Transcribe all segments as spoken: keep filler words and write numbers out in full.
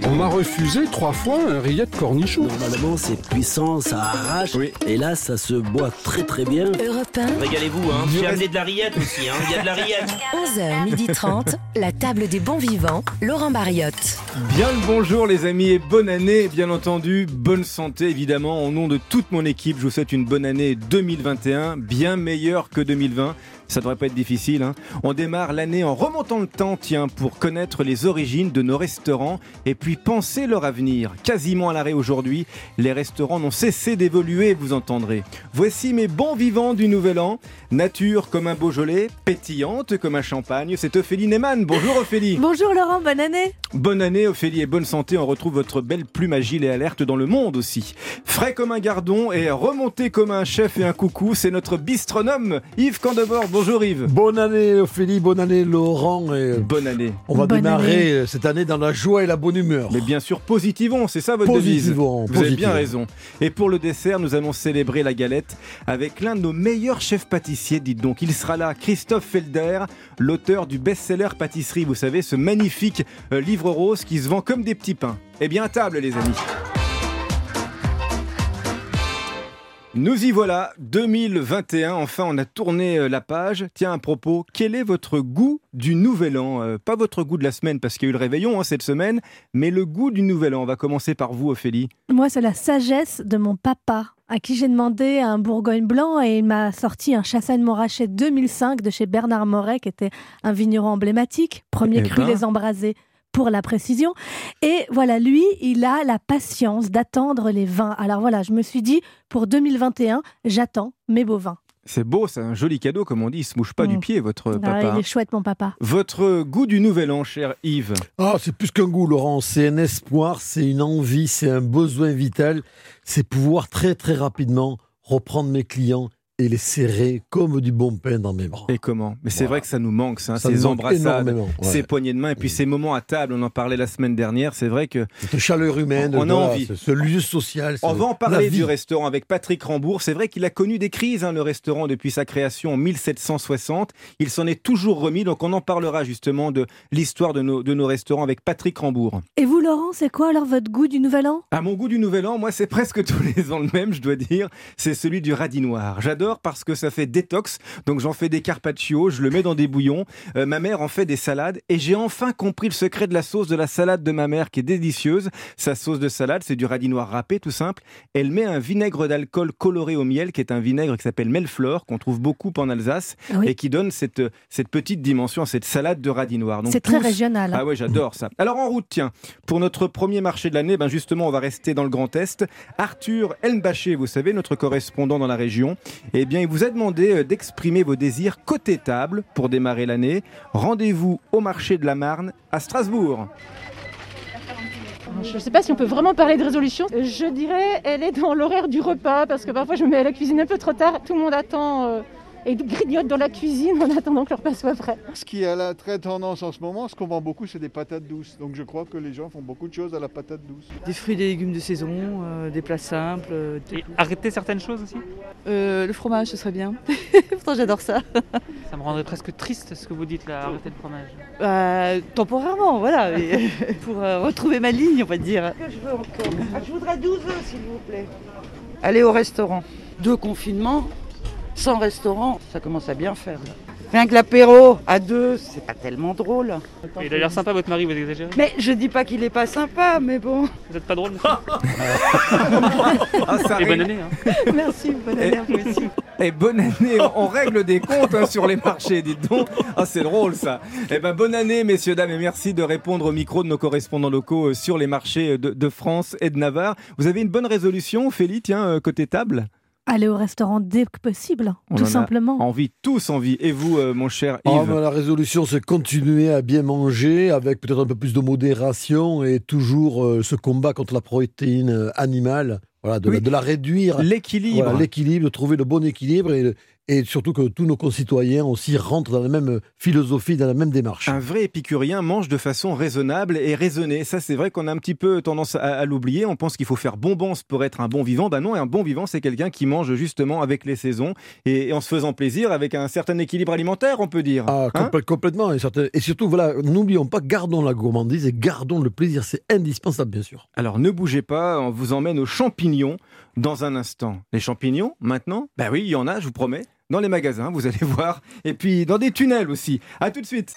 On m'a refusé trois fois un rillette cornichon. Normalement, c'est puissant, ça arrache. Oui. Et là, ça se boit très très bien. Europe un. Régalez-vous, hein. J'ai amené de la rillette aussi, hein. Il y a de la rillette. onze heures trente, la table des bons vivants, Laurent Bariotte. Bien le bonjour les amis et bonne année, bien entendu, bonne santé évidemment. Au nom de toute mon équipe, je vous souhaite une bonne année deux mille vingt et un, bien meilleure que deux mille vingt. Ça devrait pas être difficile, hein. On démarre l'année en remontant le temps, tiens, pour connaître les origines de nos restaurants et puis penser leur avenir. Quasiment à l'arrêt aujourd'hui, les restaurants n'ont cessé d'évoluer, vous entendrez. Voici mes bons vivants du Nouvel An. Nature comme un Beaujolais, pétillante comme un champagne, c'est Ophélie Neyman. Bonjour Ophélie. Bonjour Laurent, bonne année. Bonne année Ophélie et bonne santé, on retrouve votre belle plume agile et alerte dans le monde aussi. Frais comme un gardon et remonté comme un chef et un coucou, c'est notre bistronome Yves Candebord. Bonjour Yves. Bonne année Ophélie, bonne année Laurent. Et bonne année. On va bonne démarrer année. cette année dans la joie et la bonne humeur. Mais bien sûr, positivons, c'est ça votre devise. Positivons, Vous positivons. avez bien raison. Et pour le dessert, nous allons célébrer la galette avec l'un de nos meilleurs chefs pâtissiers, dites donc. Il sera là, Christophe Felder, l'auteur du best-seller Pâtisserie, vous savez, ce magnifique euh, livre rose qui se vend comme des petits pains. Eh bien, à table les amis. Nous y voilà, deux mille vingt et un, enfin on a tourné la page. Tiens, à propos, quel est votre goût du Nouvel An ? euh, Pas votre goût de la semaine, parce qu'il y a eu le réveillon hein, cette semaine, mais le goût du Nouvel An. On va commencer par vous, Ophélie. Moi, c'est la sagesse de mon papa, à qui j'ai demandé un Bourgogne blanc et il m'a sorti un Chassagne-Montrachet deux mille cinq de chez Bernard Moret, qui était un vigneron emblématique, premier Eh cru ben. Les Embrasés. Pour la précision. Et voilà, lui, il a la patience d'attendre les vins. Alors voilà, je me suis dit, pour deux mille vingt et un, j'attends mes beaux vins. C'est beau, c'est un joli cadeau, comme on dit. Il se mouche pas Mm. du pied, votre Ah, papa. il est chouette, mon papa. Votre goût du Nouvel An, cher Yves. Ah, c'est plus qu'un goût Laurent, c'est un espoir, c'est une envie, c'est un besoin vital. C'est pouvoir très très rapidement reprendre mes clients et les serrer comme du bon pain dans mes bras. Et comment ? Mais c'est Voilà. vrai que ça nous manque, ça, hein, Ça ces me manque embrassades, énormément, ouais. ces poignées de main, et puis ces moments à table. On en parlait la semaine dernière. C'est vrai que Cette chaleur humaine, On a voilà, envie. ce, ce lieu social. on c'est va en la parler vie. du restaurant avec Patrick Rambourg. C'est vrai qu'il a connu des crises, hein, le restaurant, depuis sa création en mille sept cent soixante. Il s'en est toujours remis, donc on en parlera justement de l'histoire de nos, de nos restaurants avec Patrick Rambourg. Et vous, Laurent, c'est quoi alors votre goût du Nouvel An ? À mon goût du Nouvel An, moi, c'est presque tous les ans le même, je dois dire. C'est celui du radis noir. J'adore parce que ça fait détox. Donc j'en fais des carpaccio, je le mets dans des bouillons. Euh, ma mère en fait des salades. Et j'ai enfin compris le secret de la sauce de la salade de ma mère qui est délicieuse. Sa sauce de salade, c'est du radis noir râpé, tout simple. Elle met un vinaigre d'alcool coloré au miel, qui est un vinaigre qui s'appelle Melfleur, qu'on trouve beaucoup en Alsace, Ah oui. et qui donne cette, cette petite dimension à cette salade de radis noir. Donc, C'est très tous- régional. hein. Ah ouais, j'adore ça. Alors en route, tiens, pour notre premier marché de l'année, ben justement, on va rester dans le Grand Est. Arthur Elmbaché, vous savez, notre correspondant dans la région, eh bien, il vous a demandé euh, d'exprimer vos désirs côté table pour démarrer l'année. Rendez-vous au marché de la Marne à Strasbourg. Je ne sais pas si on peut vraiment parler de résolution. Je dirais elle est dans l'horaire du repas parce que parfois je me mets à la cuisine un peu trop tard. Tout le monde attend euh, et grignote dans la cuisine en attendant que le repas soit prêt. Ce qui est à la très tendance en ce moment, ce qu'on vend beaucoup, c'est des patates douces. Donc je crois que les gens font beaucoup de choses à la patate douce. Des fruits et des légumes de saison, euh, des plats simples. euh, Et arrêter certaines choses aussi ? euh, le fromage, ce serait bien. Pourtant, j'adore ça. Ça me rendrait presque triste ce que vous dites là, arrêter le fromage. Euh, temporairement, voilà. mais, pour euh, retrouver ma ligne, on va dire. Je veux encore. Ah, je voudrais douze œufs, s'il vous plaît. Aller au restaurant. Deux confinements, sans restaurant, ça commence à bien faire. Là. Rien que l'apéro à deux, c'est pas tellement drôle. Il a l'air sympa votre mari, vous exagérez ? Mais je dis pas qu'il est pas sympa, mais bon. Vous êtes pas drôle, monsieur ? Ah, ça Et ré- bonne année, hein. Merci, bonne année à vous aussi. Et bonne année, on règle des comptes hein, sur les marchés, dites donc. Ah, c'est drôle ça. Eh ben, bonne année, messieurs, dames, et merci de répondre au micro de nos correspondants locaux euh, sur les marchés de, de France et de Navarre. Vous avez une bonne résolution, Ophélie, tiens, euh, côté table ? Aller au restaurant dès que possible, On tout en a simplement. Envie, tous envie. Et vous, euh, mon cher Yves ? Ah, ben, la résolution, c'est continuer à bien manger avec peut-être un peu plus de modération et toujours euh, ce combat contre la protéine euh, animale. Voilà, de, Oui. la, de la réduire. L'équilibre. Voilà, l'équilibre, de trouver le bon équilibre et, et surtout que tous nos concitoyens aussi rentrent dans la même philosophie, dans la même démarche. Un vrai épicurien mange de façon raisonnable et raisonnée. Ça, c'est vrai qu'on a un petit peu tendance à, à l'oublier. On pense qu'il faut faire bonbons pour être un bon vivant. Ben non, un bon vivant, c'est quelqu'un qui mange justement avec les saisons et, et en se faisant plaisir, avec un certain équilibre alimentaire, on peut dire. Ah, hein complè- complètement. Et, certain- et surtout, voilà, n'oublions pas, gardons la gourmandise et gardons le plaisir. C'est indispensable, bien sûr. Alors ne bougez pas, on vous emmène aux champignons dans un instant. Les champignons, maintenant, ben oui, il y en a, je vous promets, dans les magasins, vous allez voir. Et puis dans des tunnels aussi. À tout de suite.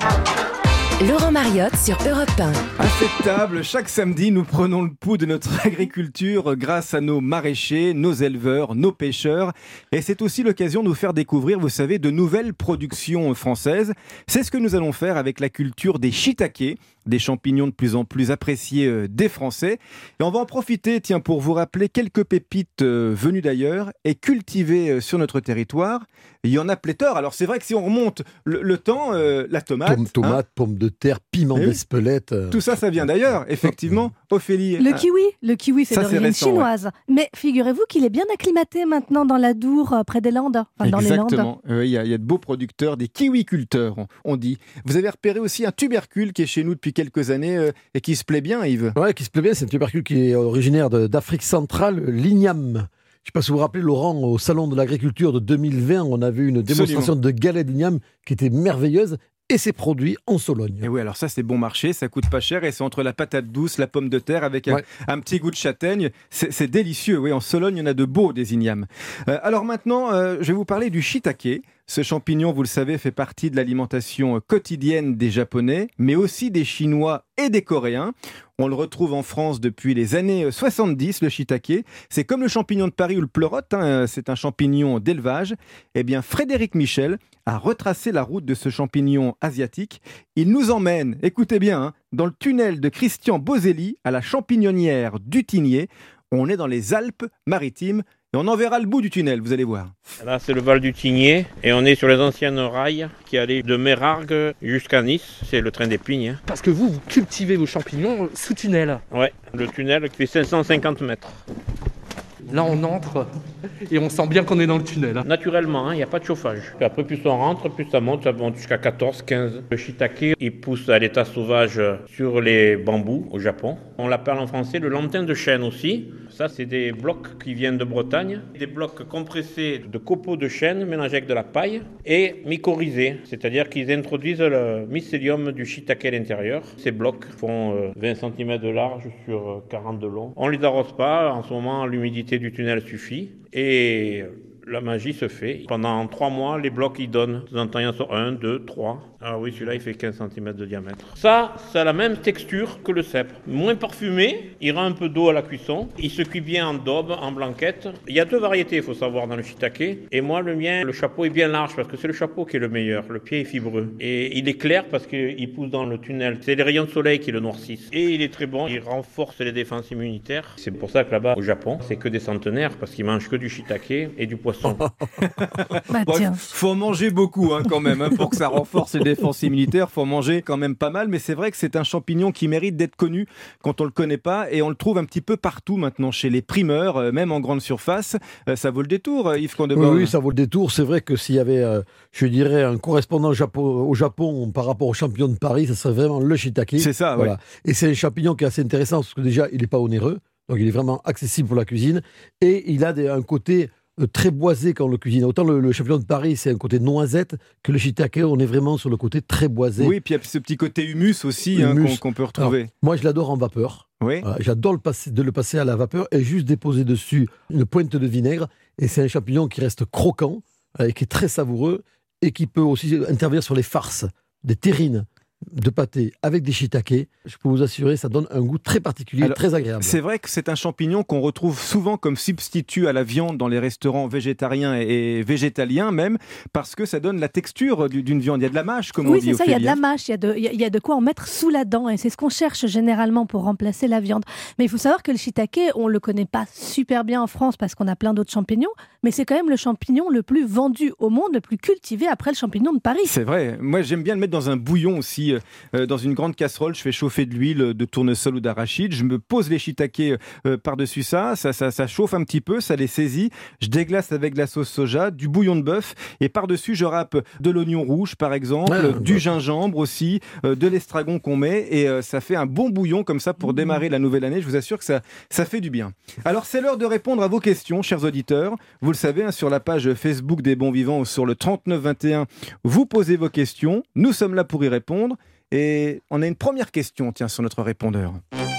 Laurent Mariotte sur Europe un. À cette table, chaque samedi, nous prenons le pouls de notre agriculture grâce à nos maraîchers, nos éleveurs, nos pêcheurs. Et c'est aussi l'occasion de nous faire découvrir, vous savez, de nouvelles productions françaises. C'est ce que nous allons faire avec la culture des shiitakes, des champignons de plus en plus appréciés des Français. Et on va en profiter, tiens, pour vous rappeler quelques pépites venues d'ailleurs et cultivées sur notre territoire. Il y en a pléthore. Alors c'est vrai que si on remonte le, le temps, euh, la tomate... Tom- tomate, hein, pommes de terre, piment Eh oui. d'Espelette. euh, tout ça, ça vient d'ailleurs, effectivement. Ophélie. Le ah, kiwi, le kiwi c'est Ça, c'est d'origine récent, chinoise. Mais figurez-vous qu'il est bien acclimaté maintenant dans l'Adour, euh, près des Landes. Enfin, dans les Landes. Exactement. Euh, Il y, a- il y a de beaux producteurs, des kiwiculteurs, on, on dit. Vous avez repéré aussi un tubercule qui est chez nous depuis quelques années euh, et qui se plaît bien, Yves. Ouais, qui se plaît bien, c'est un tubercule qui est originaire de- d'Afrique centrale, l'igname. Je ne sais pas si vous vous rappelez, Laurent, au Salon de l'Agriculture de deux mille vingt, on a vu une démonstration de galets d'igname qui était merveilleuse et c'est produit en Sologne. Et oui, alors ça, c'est bon marché, ça coûte pas cher et c'est entre la patate douce, la pomme de terre avec un, Ouais. un petit goût de châtaigne. C'est c'est délicieux. Oui, en Sologne, il y en a de beaux des ignames. Euh, alors maintenant, euh, je vais vous parler du shiitake. Ce champignon, vous le savez, fait partie de l'alimentation quotidienne des Japonais, mais aussi des Chinois et des Coréens. On le retrouve en France depuis les années soixante-dix, le shiitake. C'est comme le champignon de Paris ou le pleurote, hein, c'est un champignon d'élevage. Eh bien, Frédéric Michel a retracé la route de ce champignon asiatique. Il nous emmène, écoutez bien, hein, dans le tunnel de Christian Boselli à la champignonnière du Tigné. On est dans les Alpes-Maritimes et on en verra le bout du tunnel, vous allez voir. Là, c'est le Val du Tigné et on est sur les anciennes rails qui allaient de Mérargues jusqu'à Nice. C'est le train des Pignes. Parce que vous, vous cultivez vos champignons sous tunnel. Ouais, le tunnel qui fait cinq cent cinquante mètres. Là, on entre et on sent bien qu'on est dans le tunnel. Naturellement, il n'y a pas de chauffage. Puis après, plus on rentre, plus ça monte, ça monte jusqu'à quatorze, quinze. Le shiitake, il pousse à l'état sauvage sur les bambous au Japon. On l'appelle en français le lantin de chêne aussi. Ça, c'est des blocs qui viennent de Bretagne. Des blocs compressés de copeaux de chêne mélangés avec de la paille et mycorhizés. C'est-à-dire qu'ils introduisent le mycélium du shiitake à l'intérieur. Ces blocs font vingt centimètres de large sur quarante de long. On ne les arrose pas. En ce moment, l'humidité du tunnel suffit et la magie se fait. Pendant trois mois, les blocs ils donnent. De temps en temps, il y en sort un, deux, trois. Ah oui, celui-là, il fait quinze centimètres de diamètre. Ça, ça a la même texture que le cèpe. Moins parfumé, il rend un peu d'eau à la cuisson. Il se cuit bien en daube, en blanquette. Il y a deux variétés, il faut savoir, dans le shiitake. Et moi, le mien, le chapeau est bien large parce que c'est le chapeau qui est le meilleur. Le pied est fibreux. Et il est clair parce qu'il pousse dans le tunnel. C'est les rayons de soleil qui le noircissent. Et il est très bon. Il renforce les défenses immunitaires. C'est pour ça que là-bas, au Japon, c'est que des centenaires parce qu'ils mangent que du shiitake et du poisson. Bah, Bon, tiens. faut en manger beaucoup hein, quand même, hein, pour que ça renforce les défenses immunitaires. Faut en manger quand même pas mal, mais c'est vrai que c'est un champignon qui mérite d'être connu quand on le connaît pas, et on le trouve un petit peu partout maintenant chez les primeurs, euh, même en grande surface. Euh, ça vaut le détour, euh, Yves Condebord. Oui, oui, ça vaut le détour. C'est vrai que s'il y avait, euh, je dirais, un correspondant Japo- au Japon par rapport au champignon de Paris, ça serait vraiment le shiitake. C'est ça, voilà. ouais. Et c'est un champignon qui est assez intéressant parce que déjà, il n'est pas onéreux, donc il est vraiment accessible pour la cuisine, et il a des- un côté euh, très boisé quand on le cuisine. Autant le, le champignon de Paris, c'est un côté noisette, que le shiitake, on est vraiment sur le côté très boisé. Oui, puis il y a ce petit côté humus aussi hein, Humus. qu'on qu'on peut retrouver. Alors, moi, je l'adore en vapeur. Oui. Voilà, j'adore le passer, de le passer à la vapeur et juste déposer dessus une pointe de vinaigre. Et c'est un champignon qui reste croquant euh, et qui est très savoureux et qui peut aussi intervenir sur les farces, des terrines de pâté avec des shiitake. Je peux vous assurer, ça donne un goût très particulier, Alors, très agréable. C'est vrai que c'est un champignon qu'on retrouve souvent comme substitut à la viande dans les restaurants végétariens et végétaliens même, parce que ça donne la texture du- d'une viande. Il y a de la mâche, comme on Oui, dit. c'est ça, il y a de la Ophélie. mâche, il y a de, il y a- il y a de quoi en mettre sous la dent, et c'est ce qu'on cherche généralement pour remplacer la viande. Mais il faut savoir que le shiitake, on ne le connaît pas super bien en France parce qu'on a plein d'autres champignons, mais c'est quand même le champignon le plus vendu au monde, le plus cultivé après le champignon de Paris. C'est vrai. Moi, j'aime bien le mettre dans un bouillon aussi. euh, dans une grande casserole, je fais chauffer de l'huile de tournesol ou d'arachide, je me pose les shiitakes euh, par-dessus ça, ça, ça, ça chauffe un petit peu, ça les saisit, je déglace avec de la sauce soja, du bouillon de bœuf, et par-dessus je râpe de l'oignon rouge par exemple, Ouais, du ouais. gingembre aussi, euh, de l'estragon qu'on met, et euh, ça fait un bon bouillon comme ça pour démarrer la nouvelle année. Je vous assure que ça, ça fait du bien. Alors c'est l'heure de répondre à vos questions, chers auditeurs. Vous le savez, hein, sur la page Facebook des Bons Vivants ou sur le trente-neuf vingt et un, vous posez vos questions. Nous sommes là pour y répondre. Et on a une première question, tiens, sur notre répondeur.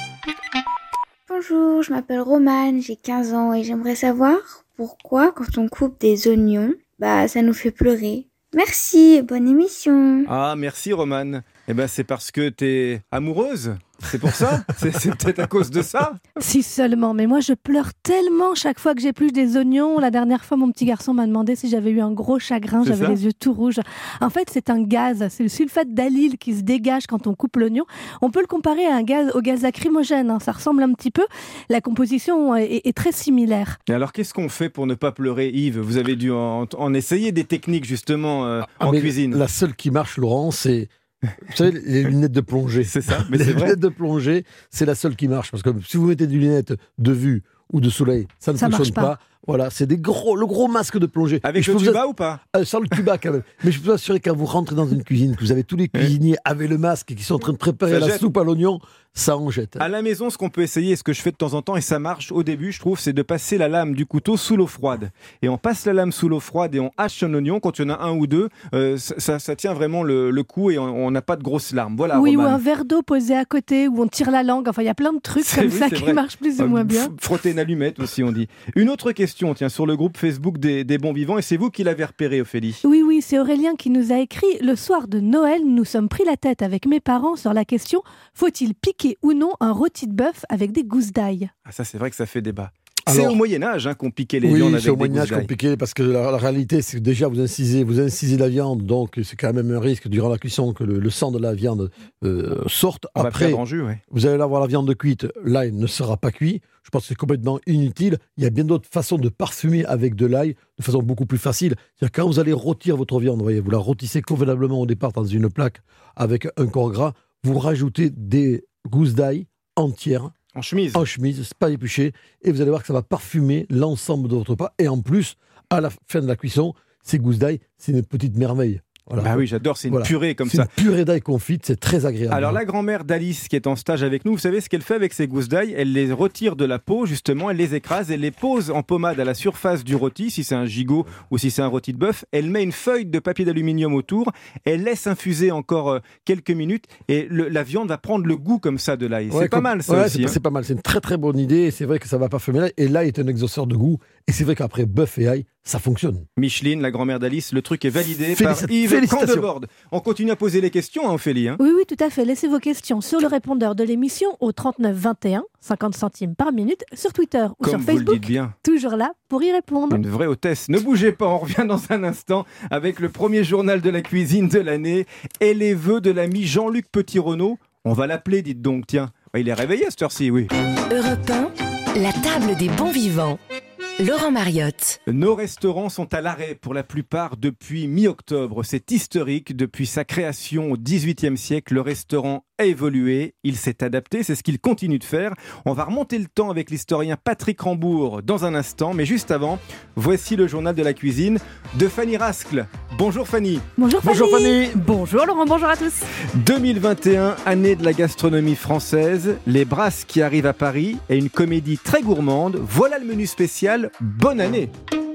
Bonjour, je m'appelle Romane, j'ai quinze ans et j'aimerais savoir pourquoi quand on coupe des oignons, bah ça nous fait pleurer. Merci, bonne émission. Ah, merci Romane. Eh ben c'est parce que t'es amoureuse. C'est pour ça. c'est, c'est peut-être à cause de ça. Si seulement, mais moi je pleure tellement chaque fois que j'épluche des oignons. La dernière fois, mon petit garçon m'a demandé si j'avais eu un gros chagrin, C'est j'avais ça les yeux tout rouges. En fait, c'est un gaz, c'est le sulfate d'allyle qui se dégage quand on coupe l'oignon. On peut le comparer à un gaz, au gaz lacrymogène, hein. Ça ressemble un petit peu. La composition est, est très similaire. Et alors qu'est-ce qu'on fait pour ne pas pleurer, Yves? Vous avez dû en, en essayer des techniques justement euh, Ah, en mais cuisine. La seule qui marche, Laurent, c'est... Vous savez, les lunettes de plongée. C'est ça, mais les c'est vrai. lunettes de plongée, c'est la seule qui marche. Parce que si vous mettez des lunettes de vue ou de soleil, ça ne Ça fonctionne marche pas. pas. Voilà, c'est des gros, le gros masque de plongée. Avec Et je le peux vous tuba ass- ou pas? Euh, sans le tuba quand même. Mais je peux vous assurer quand vous rentrez dans une cuisine, que vous avez tous les cuisiniers avec le masque et qui sont en train de préparer Ça la jette. soupe à l'oignon, ça en jette. À la maison, ce qu'on peut essayer, ce que je fais de temps en temps, et ça marche au début, je trouve, c'est de passer la lame du couteau sous l'eau froide. Et on passe la lame sous l'eau froide et on hache un oignon. Quand il y en a un ou deux, euh, ça, ça, ça tient vraiment le, le coup et on on n'a pas de grosses larmes. Voilà, Oui, ou Romane. un verre d'eau posé à côté, où on tire la langue. Enfin, il y a plein de trucs C'est- comme oui, ça c'est qui vrai. marchent plus ou Euh, moins bien. f- Frotter une allumette aussi, on dit. Une autre question, tiens, sur le groupe Facebook des, des Bons Vivants, et c'est vous qui l'avez repéré, Ophélie. Oui, oui, c'est Aurélien qui nous a écrit. Le soir de Noël, nous nous sommes pris la tête avec mes parents sur la question « Faut-il piquer ou non un rôti de bœuf avec des gousses d'ail ?» Ah, ça, c'est vrai que ça fait débat. C'est Alors- au Moyen-Âge hein, qu'on piquait les Oui, viandes avec c'est au des Moyen-Âge gousses d'ail. compliqué parce que la, la réalité, c'est que déjà vous incisez, vous incisez la viande, donc c'est quand même un risque durant la cuisson que le, le sang de la viande euh, sorte. On va Après, perdre en jus, ouais. vous allez avoir la viande cuite, l'ail ne sera pas cuit. Je pense que c'est complètement inutile. Il y a bien d'autres façons de parfumer avec de l'ail de façon beaucoup plus facile. C'est-à-dire quand vous allez rôtir votre viande, vous voyez, vous la rôtissez convenablement au départ dans une plaque avec un corps gras, vous rajoutez des gousses d'ail entières. En chemise. En chemise, c'est pas épluché. Et vous allez voir que ça va parfumer l'ensemble de votre repas. Et en plus, à la fin de la cuisson, ces gousses d'ail, c'est une petite merveille. Voilà. Bah oui, j'adore, c'est une Voilà. purée comme C'est ça. une purée d'ail confite, c'est très agréable. Alors la grand-mère d'Alice qui est en stage avec nous, vous savez ce qu'elle fait avec ses gousses d'ail? Elle les retire de la peau justement, elle les écrase, elle les pose en pommade à la surface du rôti, si c'est un gigot ou si c'est un rôti de bœuf. Elle met une feuille de papier d'aluminium autour, elle laisse infuser encore euh, quelques minutes et le- la viande va prendre le goût comme ça de l'ail. Ouais, c'est pas comme- mal ça ouais, aussi. c'est, hein. c'est pas mal, c'est une très très bonne idée. Et c'est vrai que ça va parfumer l'ail. Et l'ail est un exhausteur de goût. Et c'est vrai qu'après bœuf et ail, ça fonctionne. Micheline, la grand-mère d'Alice, le truc est validé Félicita- par Yves félicitations. Candebord. On continue à poser les questions, hein, Ophélie. hein. Oui, oui, tout à fait. Laissez vos questions sur le répondeur de l'émission au trente-neuf vingt et un, cinquante centimes par minute, sur Twitter ou Comme sur vous le Facebook. dites bien. Toujours là pour y répondre. Une vraie hôtesse. Ne bougez pas, on revient dans un instant avec le premier journal de la cuisine de l'année et les vœux de l'ami Jean-Luc Petit-Renaud. On va l'appeler, dites donc, tiens. Il est réveillé à cette heure-ci, oui. Europe un, la table des bons vivants. Laurent Mariotte. Nos restaurants sont à l'arrêt pour la plupart depuis mi-octobre. C'est historique. Depuis sa création au dix-huitième siècle, le restaurant a évolué. Il s'est adapté. C'est ce qu'il continue de faire. On va remonter le temps avec l'historien Patrick Rambourg dans un instant. Mais juste avant, voici le journal de la cuisine de Fanny Rascle. Bonjour Fanny. Bonjour Fanny. Bonjour Fanny. Bonjour Laurent, bonjour à tous. deux mille vingt et un, année de la gastronomie française. Les brasses qui arrivent à Paris et une comédie très gourmande. Voilà le menu spécial. Bonne année.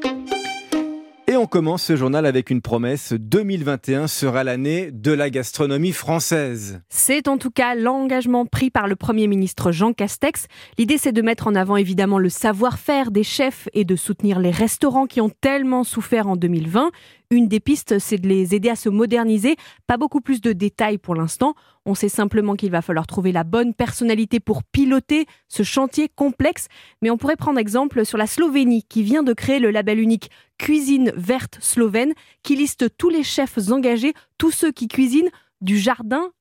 Et on commence ce journal avec une promesse. deux mille vingt et un sera l'année de la gastronomie française. C'est en tout cas l'engagement pris par le Premier ministre Jean Castex. L'idée, c'est de mettre en avant évidemment le savoir-faire des chefs et de soutenir les restaurants qui ont tellement souffert en deux mille vingt. Une des pistes, c'est de les aider à se moderniser. Pas beaucoup plus de détails pour l'instant. On sait simplement qu'il va falloir trouver la bonne personnalité pour piloter ce chantier complexe. Mais on pourrait prendre exemple sur la Slovénie qui vient de créer le label unique Cuisine verte slovène qui liste tous les chefs engagés, tous ceux qui cuisinent du jardin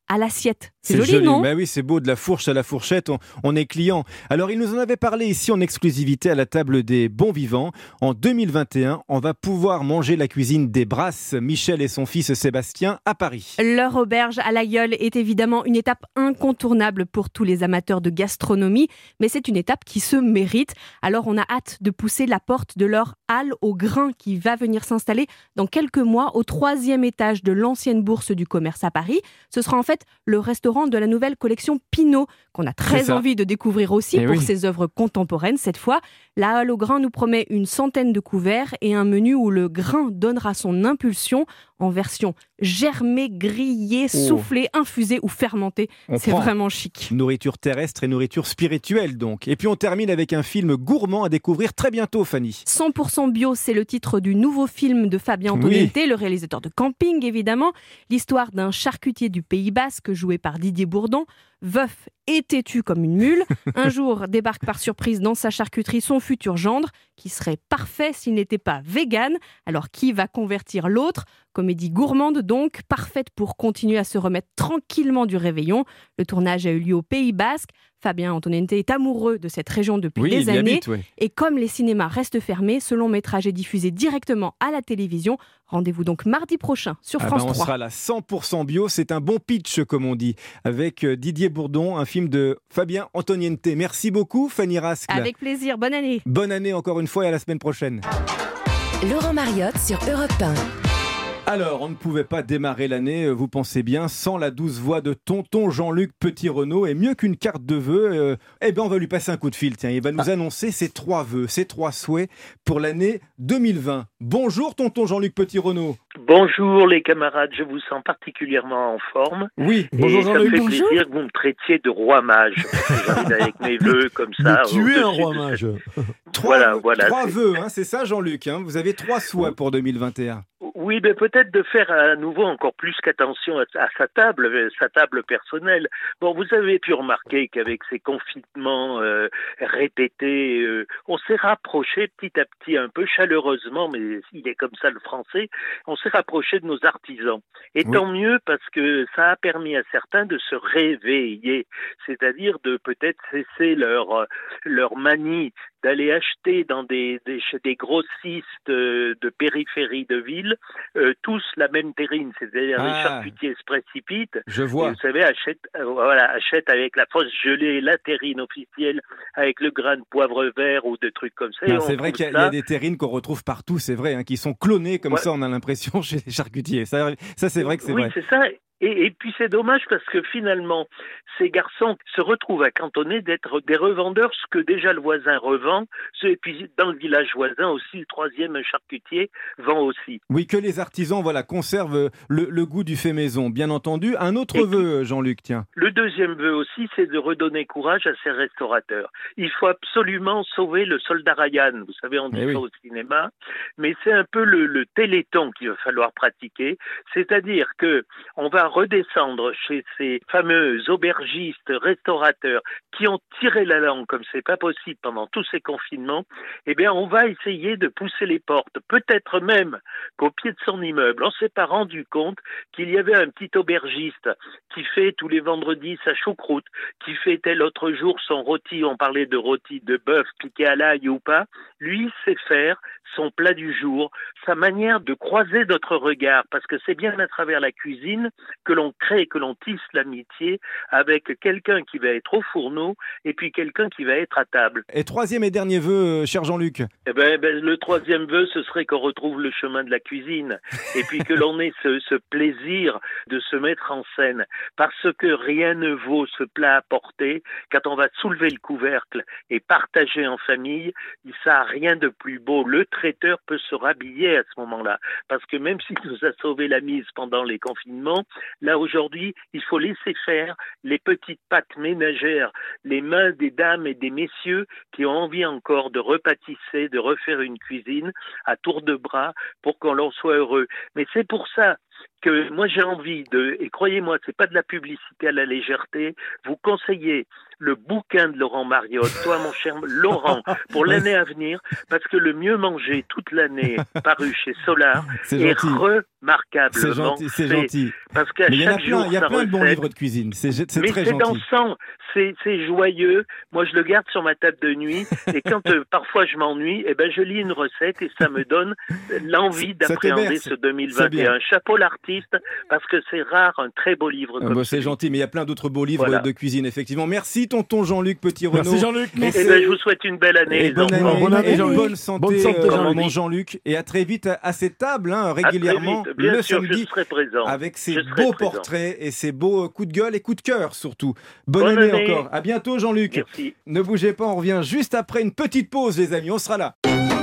à l'assiette. C'est, c'est joli, non ? Bah oui, c'est beau, de la fourche à la fourchette, on, on est client. Alors, il nous en avait parlé ici en exclusivité à la table des bons vivants. En deux mille vingt et un, on va pouvoir manger la cuisine des Brasses, Michel et son fils Sébastien, à Paris. Leur auberge à l'Aïeul est évidemment une étape incontournable pour tous les amateurs de gastronomie, mais c'est une étape qui se mérite. Alors, on a hâte de pousser la porte de leur halle au grain qui va venir s'installer dans quelques mois au troisième étage de l'ancienne bourse du commerce à Paris. Ce sera en fait le restaurant de la nouvelle collection Pinault, qu'on a très envie de découvrir aussi et pour oui. ses œuvres contemporaines cette fois. La halle au grain nous promet une centaine de couverts et un menu où le grain donnera son impulsion en version germée, grillée, oh. soufflée, infusée ou fermentée. On C'est prend. vraiment chic. Nourriture terrestre et nourriture spirituelle donc. Et puis on termine avec un film gourmand à découvrir très bientôt, Fanny. cent pour cent bio, c'est le titre du nouveau film de Fabien Antoniente, oui. le réalisateur de Camping évidemment. L'histoire d'un charcutier du Pays Basque joué par Didier Bourdon, veuf et têtu comme une mule. Un jour débarque par surprise dans sa charcuterie son futur gendre, qui serait parfait s'il n'était pas vegan. Alors qui va convertir l'autre ? Comédie gourmande donc, parfaite pour continuer à se remettre tranquillement du réveillon. Le tournage a eu lieu au Pays Basque. Fabien Antoniente est amoureux de cette région depuis oui, des années. Habite, ouais. Et comme les cinémas restent fermés, ce long métrage est diffusé directement à la télévision. Rendez-vous donc mardi prochain sur ah France ben on trois. On sera là cent pour cent bio, c'est un bon pitch comme on dit, avec Didier Bourdon, un film de Fabien Antoniente. Merci beaucoup Fanny Rascle. Avec plaisir, bonne année. Bonne année encore une fois et à la semaine prochaine. Laurent Mariotte sur Europe un. Alors, on ne pouvait pas démarrer l'année, vous pensez bien, sans la douce voix de tonton Jean-Luc Petit-Renaud. Et mieux qu'une carte de vœux, euh, eh ben on va lui passer un coup de fil. Tiens, il va nous ah. annoncer ses trois vœux, ses trois souhaits pour l'année deux mille vingt. Bonjour tonton Jean-Luc Petit-Renaud. Bonjour les camarades, je vous sens particulièrement en forme. Oui, bonjour Jean-Luc. Ça me fait bonjour. plaisir que vous me traitiez de roi mage. J'arrive avec mes vœux comme ça. Mais tu es un roi mage. Trois, voilà, voilà. Trois c'est... vœux, hein, c'est ça Jean-Luc, hein, vous avez trois souhaits pour deux mille vingt et un. Oui, mais peut-être de faire à nouveau encore plus qu'attention à, à sa table, sa table personnelle. Bon, vous avez pu remarquer qu'avec ces confinements euh, répétés, euh, on s'est rapproché petit à petit, un peu chaleureusement, mais il est comme ça le français, on s'est rapproché de nos artisans. Et oui. tant mieux parce que ça a permis à certains de se réveiller, c'est-à-dire de peut-être cesser leur, leur manie d'aller acheter dans des, des, des grossistes de, de périphérie de ville, euh, tous la même terrine, c'est-à-dire ah, les charcutiers se précipitent. Je vois. Et vous savez, achètent, euh, voilà, achètent avec la fausse gelée la terrine officielle, avec le grain de poivre vert ou des trucs comme ça. Non, c'est vrai qu'il y a, ça... y a des terrines qu'on retrouve partout, c'est vrai, hein, qui sont clonées comme ouais. ça, on a l'impression, chez les charcutiers. Ça, ça c'est vrai que c'est oui, vrai. Oui, c'est ça. Et, et puis c'est dommage parce que finalement, ces garçons se retrouvent à cantonner d'être des revendeurs, ce que déjà le voisin revend, et puis dans le village voisin aussi, le troisième charcutier vend aussi. Oui, que les artisans voilà, conservent le, le goût du fait maison, bien entendu. Un autre et vœu, Jean-Luc, tiens. Le deuxième vœu aussi, c'est de redonner courage à ces restaurateurs. Il faut absolument sauver le soldat Ryan, vous savez, on dit et ça oui. au cinéma, mais c'est un peu le, le téléthon qu'il va falloir pratiquer, c'est-à-dire que on va redescendre chez ces fameux aubergistes, restaurateurs qui ont tiré la langue comme c'est pas possible pendant tous ces confinements, eh bien on va essayer de pousser les portes, peut-être même qu'au pied de son immeuble, on s'est pas rendu compte qu'il y avait un petit aubergiste qui fait tous les vendredis sa choucroute, qui fêtait l'autre jour son rôti, on parlait de rôti de bœuf piqué à l'ail ou pas, lui sait faire son plat du jour, sa manière de croiser notre regard, parce que c'est bien à travers la cuisine que l'on crée, que l'on tisse l'amitié avec quelqu'un qui va être au fourneau et puis quelqu'un qui va être à table. Et troisième et dernier vœu, cher Jean-Luc. Eh ben, ben, le troisième vœu, ce serait qu'on retrouve le chemin de la cuisine et puis que l'on ait ce, ce plaisir de se mettre en scène, parce que rien ne vaut ce plat à porter quand on va soulever le couvercle et partager en famille. Ça n'a rien de plus beau. Le traiteur peut se rhabiller à ce moment-là, parce que même s'il nous a sauvé la mise pendant les confinements, là aujourd'hui, il faut laisser faire les petites pâtes ménagères, les mains des dames et des messieurs qui ont envie encore de repâtisser, de refaire une cuisine à tour de bras pour qu'on leur soit heureux. Mais c'est pour ça, que moi j'ai envie de, et croyez-moi, c'est pas de la publicité à la légèreté, vous conseillez le bouquin de Laurent Mariotte, toi mon cher Laurent, pour l'année à venir, parce que le mieux manger toute l'année paru chez Solar C'est est gentil. remarquablement C'est gentil, c'est fait. gentil. Parce qu'à Mais il y en a chaque plein, jour, il y a sa plein de bons recette- livres de cuisine. C'est, c'est mais très c'est gentil. dansant, c'est, c'est joyeux. Moi, je le garde sur ma table de nuit. Et quand euh, parfois je m'ennuie, eh ben, je lis une recette et ça me donne l'envie Ça d'appréhender t'héberce. ce deux mille C'est vingt et bien. un. Chapeau l'artiste, parce que c'est rare un très beau livre Ah comme bah, c'est celui. gentil, mais il y a plein d'autres beaux livres Voilà. de cuisine, effectivement. Merci, tonton Jean-Luc Petit-Renaud. Merci, Jean-Luc. Et Eh c'est- ben, je vous souhaite une belle année, Et les bonne enfants. année, Bonne année, et Jean-Luc. bonne santé, Bonne santé, euh, Jean-Luc. mon Jean-Luc. Et à très vite à, à cette table, hein, À très régulièrement, vite. Bien le sûr, samedi, je serai présent. avec ses Je serai beaux présent. portraits et ses beaux euh, coups de gueule et coups de cœur, surtout. Bonne, Bonne année, année. encore. À bientôt, Jean-Luc. Merci. Ne bougez pas, on revient juste après une petite pause, les amis. On sera là.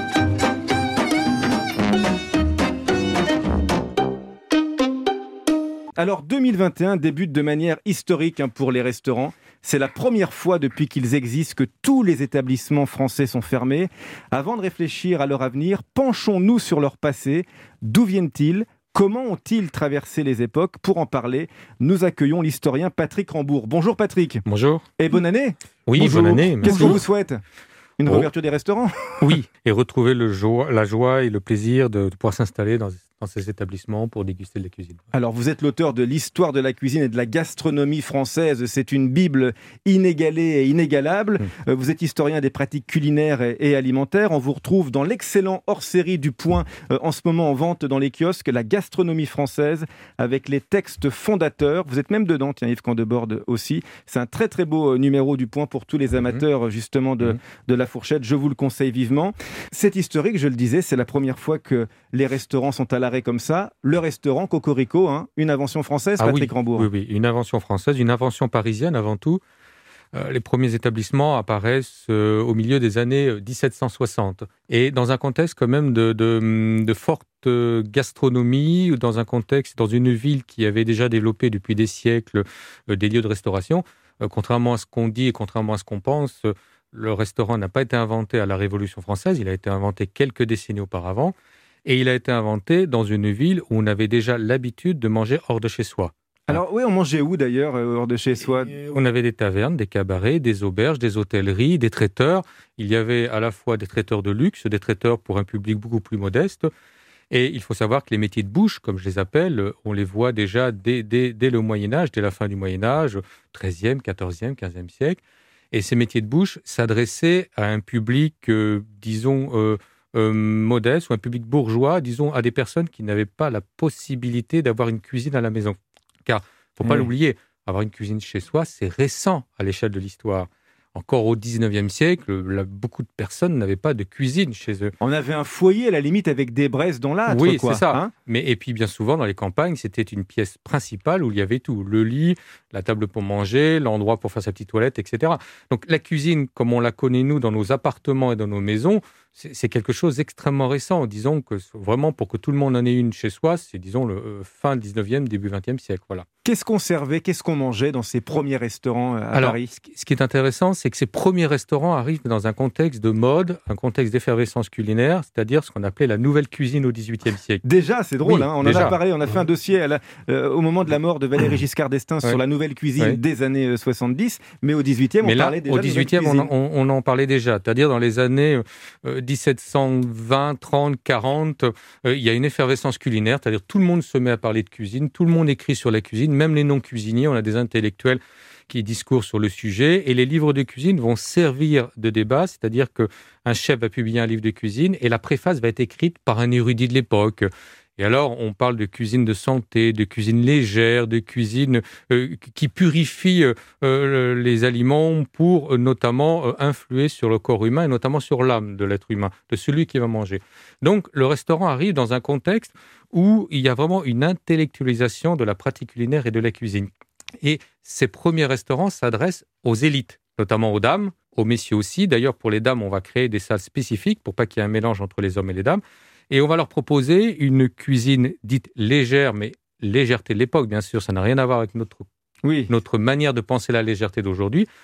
Alors deux mille vingt et un débute de manière historique hein, pour les restaurants. C'est la première fois depuis qu'ils existent que tous les établissements français sont fermés. Avant de réfléchir à leur avenir, penchons-nous sur leur passé. D'où viennent-ils ? Comment ont-ils traversé les époques ? Pour en parler, nous accueillons l'historien Patrick Rambourg. Bonjour Patrick. Bonjour. Et bonne année. Oui, Bonjour. bonne année. Qu'est-ce merci. qu'on vous souhaite ? Une Oh. réouverture des restaurants ? Oui, et retrouver le joie, la joie et le plaisir de, de pouvoir s'installer dans, dans ces établissements pour déguster de la cuisine. Alors, vous êtes l'auteur de l'histoire de la cuisine et de la gastronomie française. C'est une bible inégalée et inégalable. Mmh. Euh, Vous êtes historien des pratiques culinaires et, et alimentaires. On vous retrouve dans l'excellent hors-série du Point, euh, en ce moment en vente dans les kiosques, la gastronomie française, avec les textes fondateurs. Vous êtes même dedans, tiens, Yves Candeborde aussi. C'est un très très beau euh, numéro du Point pour tous les amateurs, mmh. justement, de, mmh. de la fourchette. Je vous le conseille vivement. C'est historique, je le disais, c'est la première fois que les restaurants sont à l'arrêt comme ça. Le restaurant Cocorico, hein, une invention française, Ah Patrick oui, Rambourg. oui, oui, une invention française, une invention parisienne avant tout. Euh, les premiers établissements apparaissent euh, au milieu des années dix-sept cent soixante. Et dans un contexte quand même de, de, de forte gastronomie, ou dans un contexte, dans une ville qui avait déjà développé depuis des siècles euh, des lieux de restauration. Euh, contrairement à ce qu'on dit et contrairement à ce qu'on pense, euh, le restaurant n'a pas été inventé à la Révolution française, il a été inventé quelques décennies auparavant. Et il a été inventé dans une ville où on avait déjà l'habitude de manger hors de chez soi. Alors oui, on mangeait où d'ailleurs, euh, hors de chez soi ? On avait des tavernes, des cabarets, des auberges, des hôtelleries, des traiteurs. Il y avait à la fois des traiteurs de luxe, des traiteurs pour un public beaucoup plus modeste. Et il faut savoir que les métiers de bouche, comme je les appelle, on les voit déjà dès, dès, dès le Moyen-Âge, dès la fin du Moyen-Âge, treizième, quatorzième, quinzième siècle. Et ces métiers de bouche s'adressaient à un public, euh, disons, euh, euh, modeste, ou un public bourgeois, disons, à des personnes qui n'avaient pas la possibilité d'avoir une cuisine à la maison. Car, il ne faut pas Oui. l'oublier, avoir une cuisine chez soi, c'est récent à l'échelle de l'histoire. Encore au dix-neuvième siècle, là, beaucoup de personnes n'avaient pas de cuisine chez eux. On avait un foyer à la limite avec des braises dans l'âtre, Oui, quoi. c'est ça. Hein ? Mais, et puis bien souvent, dans les campagnes, c'était une pièce principale où il y avait tout. Le lit, la table pour manger, l'endroit pour faire sa petite toilette, et cetera. Donc la cuisine, comme on la connaît nous dans nos appartements et dans nos maisons, c'est, c'est quelque chose d'extrêmement récent. Disons que vraiment, pour que tout le monde en ait une chez soi, c'est disons le euh, fin dix-neuvième, début vingtième siècle. Voilà. Qu'est-ce qu'on servait, qu'est-ce qu'on mangeait dans ces premiers restaurants à Alors, Paris ? ce qui- ce qui est intéressant, c'est que ces premiers restaurants arrivent dans un contexte de mode, un contexte d'effervescence culinaire, c'est-à-dire ce qu'on appelait la nouvelle cuisine au dix-huitième siècle. Déjà, c'est drôle, Oui, hein, on déjà. en a parlé, on a fait un dossier à la- euh, au moment de la mort de Valéry Giscard d'Estaing Ouais. sur la nouvelle cuisine Ouais. des années euh, soixante-dix, mais au dix-huitième, Mais on là, parlait déjà au de nouvelle dix-huitième, on, cuisine. on, on en parlait déjà. C'est-à-dire dans les années euh, dix-sept cent vingt, trente, quarante, euh, il y a une effervescence culinaire. C'est-à-dire tout le monde se met à parler de cuisine, tout le monde écrit sur la cuisine, même les non-cuisiniers. On a des intellectuels qui discourent sur le sujet. Et les livres de cuisine vont servir de débat. C'est-à-dire qu'un chef va publier un livre de cuisine et la préface va être écrite par un érudit de l'époque. Et alors, on parle de cuisine de santé, de cuisine légère, de cuisine euh, qui purifie euh, les aliments pour euh, notamment euh, influer sur le corps humain et notamment sur l'âme de l'être humain, de celui qui va manger. Donc, le restaurant arrive dans un contexte où il y a vraiment une intellectualisation de la pratique culinaire et de la cuisine. Et ces premiers restaurants s'adressent aux élites, notamment aux dames, aux messieurs aussi. D'ailleurs, pour les dames, on va créer des salles spécifiques pour pas qu'il y ait un mélange entre les hommes et les dames. Et on va leur proposer une cuisine dite légère, mais légèreté de l'époque, bien sûr, ça n'a rien à voir avec notre, oui. notre manière de penser la légèreté d'aujourd'hui.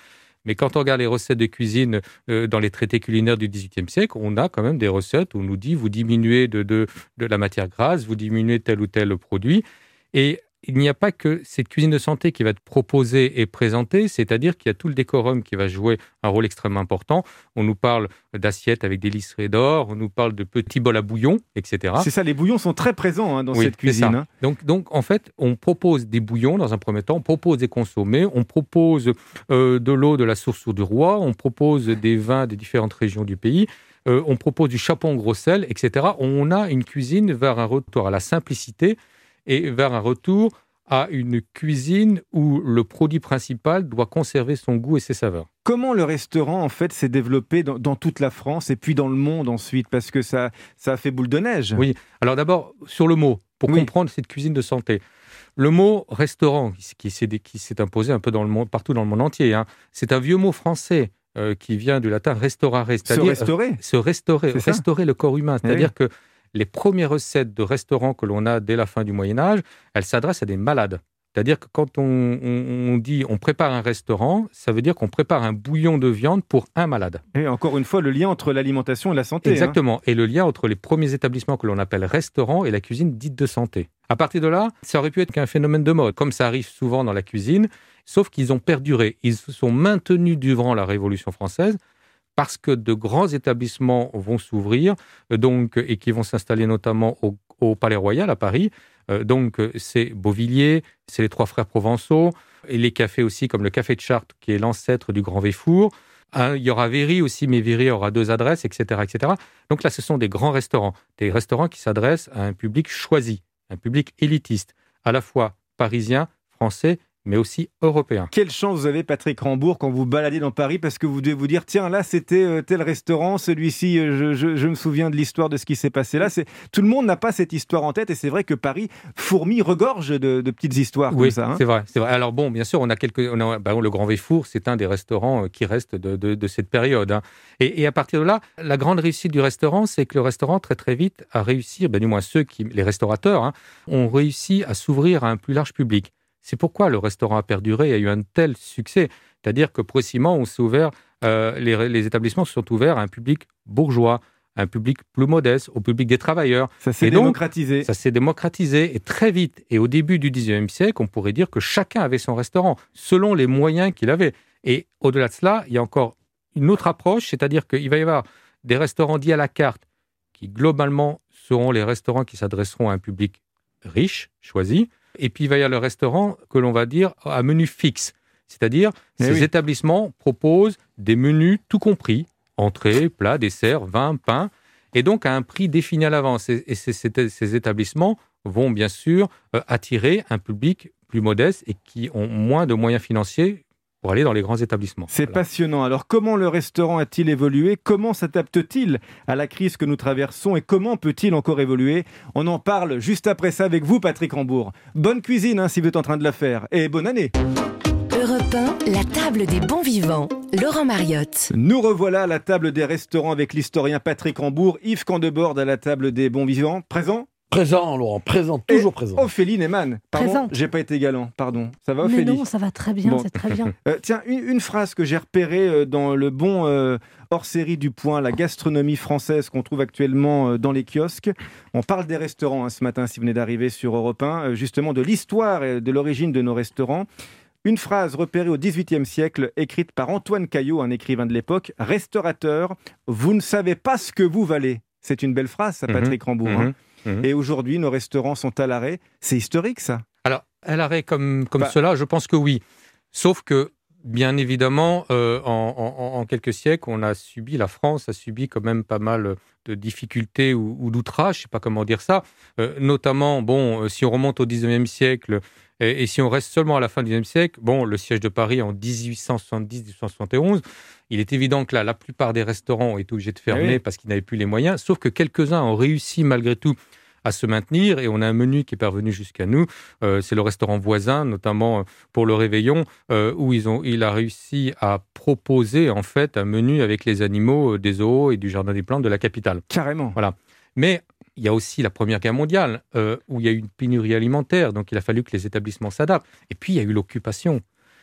Mais quand on regarde les recettes de cuisine euh, dans les traités culinaires du dix-huitième siècle, on a quand même des recettes où on nous dit vous diminuez de, de, de la matière grasse, vous diminuez tel ou tel produit. Et il n'y a pas que cette cuisine de santé qui va être proposée et présentée, c'est-à-dire qu'il y a tout le décorum qui va jouer un rôle extrêmement important. On nous parle d'assiettes avec des liserés d'or, on nous parle de petits bols à bouillon, et cetera. C'est ça, les bouillons sont très présents hein, dans oui, cette cuisine. Hein. Donc, donc, en fait, on propose des bouillons dans un premier temps, on propose des consommés, on propose euh, de l'eau de la source du roi, on propose des vins des différentes régions du pays. Euh, on propose du chapon gros sel, et cetera. On a une cuisine vers un retour à la simplicité et vers un retour à une cuisine où le produit principal doit conserver son goût et ses saveurs. Comment le restaurant, en fait, s'est développé dans, dans toute la France et puis dans le monde ensuite, parce que ça, ça a fait boule de neige. Oui, alors d'abord, sur le mot, pour oui. comprendre cette cuisine de santé. Le mot restaurant, qui s'est, qui s'est imposé un peu dans le monde, partout dans le monde entier, hein, c'est un vieux mot français euh, qui vient du latin restaurare, c'est-à-dire... Se restaurer. Euh, se restaurer, restaurer le corps humain, c'est-à-dire oui. que les premières recettes de restaurants que l'on a dès la fin du Moyen-Âge, elles s'adressent à des malades. C'est-à-dire que quand on, on, on dit on prépare un restaurant, ça veut dire qu'on prépare un bouillon de viande pour un malade. Et encore une fois, le lien entre l'alimentation et la santé. Exactement. Hein. Et le lien entre les premiers établissements que l'on appelle restaurants et la cuisine dite de santé. À partir de là, ça aurait pu être qu'un phénomène de mode, comme ça arrive souvent dans la cuisine, sauf qu'ils ont perduré. Ils se sont maintenus durant la Révolution française, parce que de grands établissements vont s'ouvrir donc, et qui vont s'installer notamment au, au Palais Royal à Paris. Euh, donc, c'est Beauvilliers, c'est les Trois Frères Provençaux, et les cafés aussi, comme le Café de Chartres, qui est l'ancêtre du Grand Véfour. Hein, il y aura Véry aussi, mais Véry aura deux adresses, et cetera, et cetera. Donc là, ce sont des grands restaurants, des restaurants qui s'adressent à un public choisi, un public élitiste, à la fois parisien, français, mais aussi européen. Quelle chance vous avez, Patrick Rambourg, quand vous baladez dans Paris, parce que vous devez vous dire, tiens, là, c'était euh, tel restaurant, celui-ci, euh, je, je, je me souviens de l'histoire de ce qui s'est passé là. C'est... Tout le monde n'a pas cette histoire en tête, et c'est vrai que Paris fourmille, regorge de, de petites histoires oui, comme ça. Hein. c'est vrai, c'est vrai. Alors bon, bien sûr, on a quelques... On a, bah, le Grand Véfour, c'est un des restaurants qui reste de, de, de cette période. Hein. Et, et à partir de là, la grande réussite du restaurant, c'est que le restaurant, très très vite, a réussi, ben, du moins ceux qui, les restaurateurs, hein, ont réussi à s'ouvrir à un plus large public. C'est pourquoi le restaurant a perduré et a eu un tel succès. C'est-à-dire que progressivement, on s'est ouvert, euh, les, les établissements se sont ouverts à un public bourgeois, à un public plus modeste, au public des travailleurs. Ça s'est et donc, démocratisé. Ça s'est démocratisé et très vite. Et au début du dix-neuvième siècle, on pourrait dire que chacun avait son restaurant, selon les moyens qu'il avait. Et au-delà de cela, il y a encore une autre approche, c'est-à-dire qu'il va y avoir des restaurants dits à la carte, qui globalement seront les restaurants qui s'adresseront à un public riche, choisi. Et puis, il va y avoir le restaurant que l'on va dire à menu fixe. C'est-à-dire, Mais ces oui. établissements proposent des menus tout compris, entrée, plat, dessert, vin, pain, et donc à un prix défini à l'avance. Et, et ces, ces, ces établissements vont bien sûr euh, attirer un public plus modeste et qui ont moins de moyens financiers pour aller dans les grands établissements. C'est voilà. passionnant. Alors, comment le restaurant a-t-il évolué ? Comment s'adapte-t-il à la crise que nous traversons ? Et comment peut-il encore évoluer ? On en parle juste après ça avec vous, Patrick Rambourg. Bonne cuisine, hein, si vous êtes en train de la faire. Et bonne année ! Europe un, la table des bons vivants. Laurent Mariotte. Nous revoilà à la table des restaurants avec l'historien Patrick Rambourg. Yves Candeborde à la table des bons vivants. Présent ? Présent, Laurent, présent, toujours Et présent. Ophélie Neyman. Pardon, Présente. j'ai pas été galant, pardon. Ça va, Mais Ophélie ? non, ça va très bien, Bon. c'est très bien. Euh, tiens, une, une phrase que j'ai repérée euh, dans le bon euh, hors-série du Point, la gastronomie française qu'on trouve actuellement euh, dans les kiosques. On parle des restaurants hein, ce matin, si vous venez d'arriver sur Europe un, euh, justement de l'histoire et de l'origine de nos restaurants. Une phrase repérée au dix-huitième siècle, écrite par Antoine Caillot, un écrivain de l'époque. « Restaurateur, vous ne savez pas ce que vous valez ». C'est une belle phrase, ça, Patrick Mmh, Rambourg. mmh, hein. mmh. Et aujourd'hui, nos restaurants sont à l'arrêt. C'est historique, ça. Alors, à l'arrêt comme, comme Bah. cela, je pense que oui. Sauf que, bien évidemment, euh, en, en, en quelques siècles, on a subi, la France a subi quand même pas mal de difficultés ou, ou d'outrages, je ne sais pas comment dire ça. Euh, notamment, bon, euh, si on remonte au dix-neuvième siècle, et, et si on reste seulement à la fin du dix-neuvième siècle, bon, le siège de Paris en dix-huit cent soixante-dix dix-huit cent soixante et onze, il est évident que là, la plupart des restaurants ont été obligés de fermer oui. parce qu'ils n'avaient plus les moyens, sauf que quelques-uns ont réussi malgré tout à se maintenir, et on a un menu qui est parvenu jusqu'à nous. Euh, c'est le restaurant voisin, notamment pour le réveillon, euh, où ils ont, il a réussi à proposer en fait un menu avec les animaux des zoos et du jardin des plantes de la capitale. Carrément. Voilà. Mais il y a aussi la Première Guerre mondiale, euh, où il y a eu une pénurie alimentaire, donc il a fallu que les établissements s'adaptent. Et puis il y a eu l'occupation.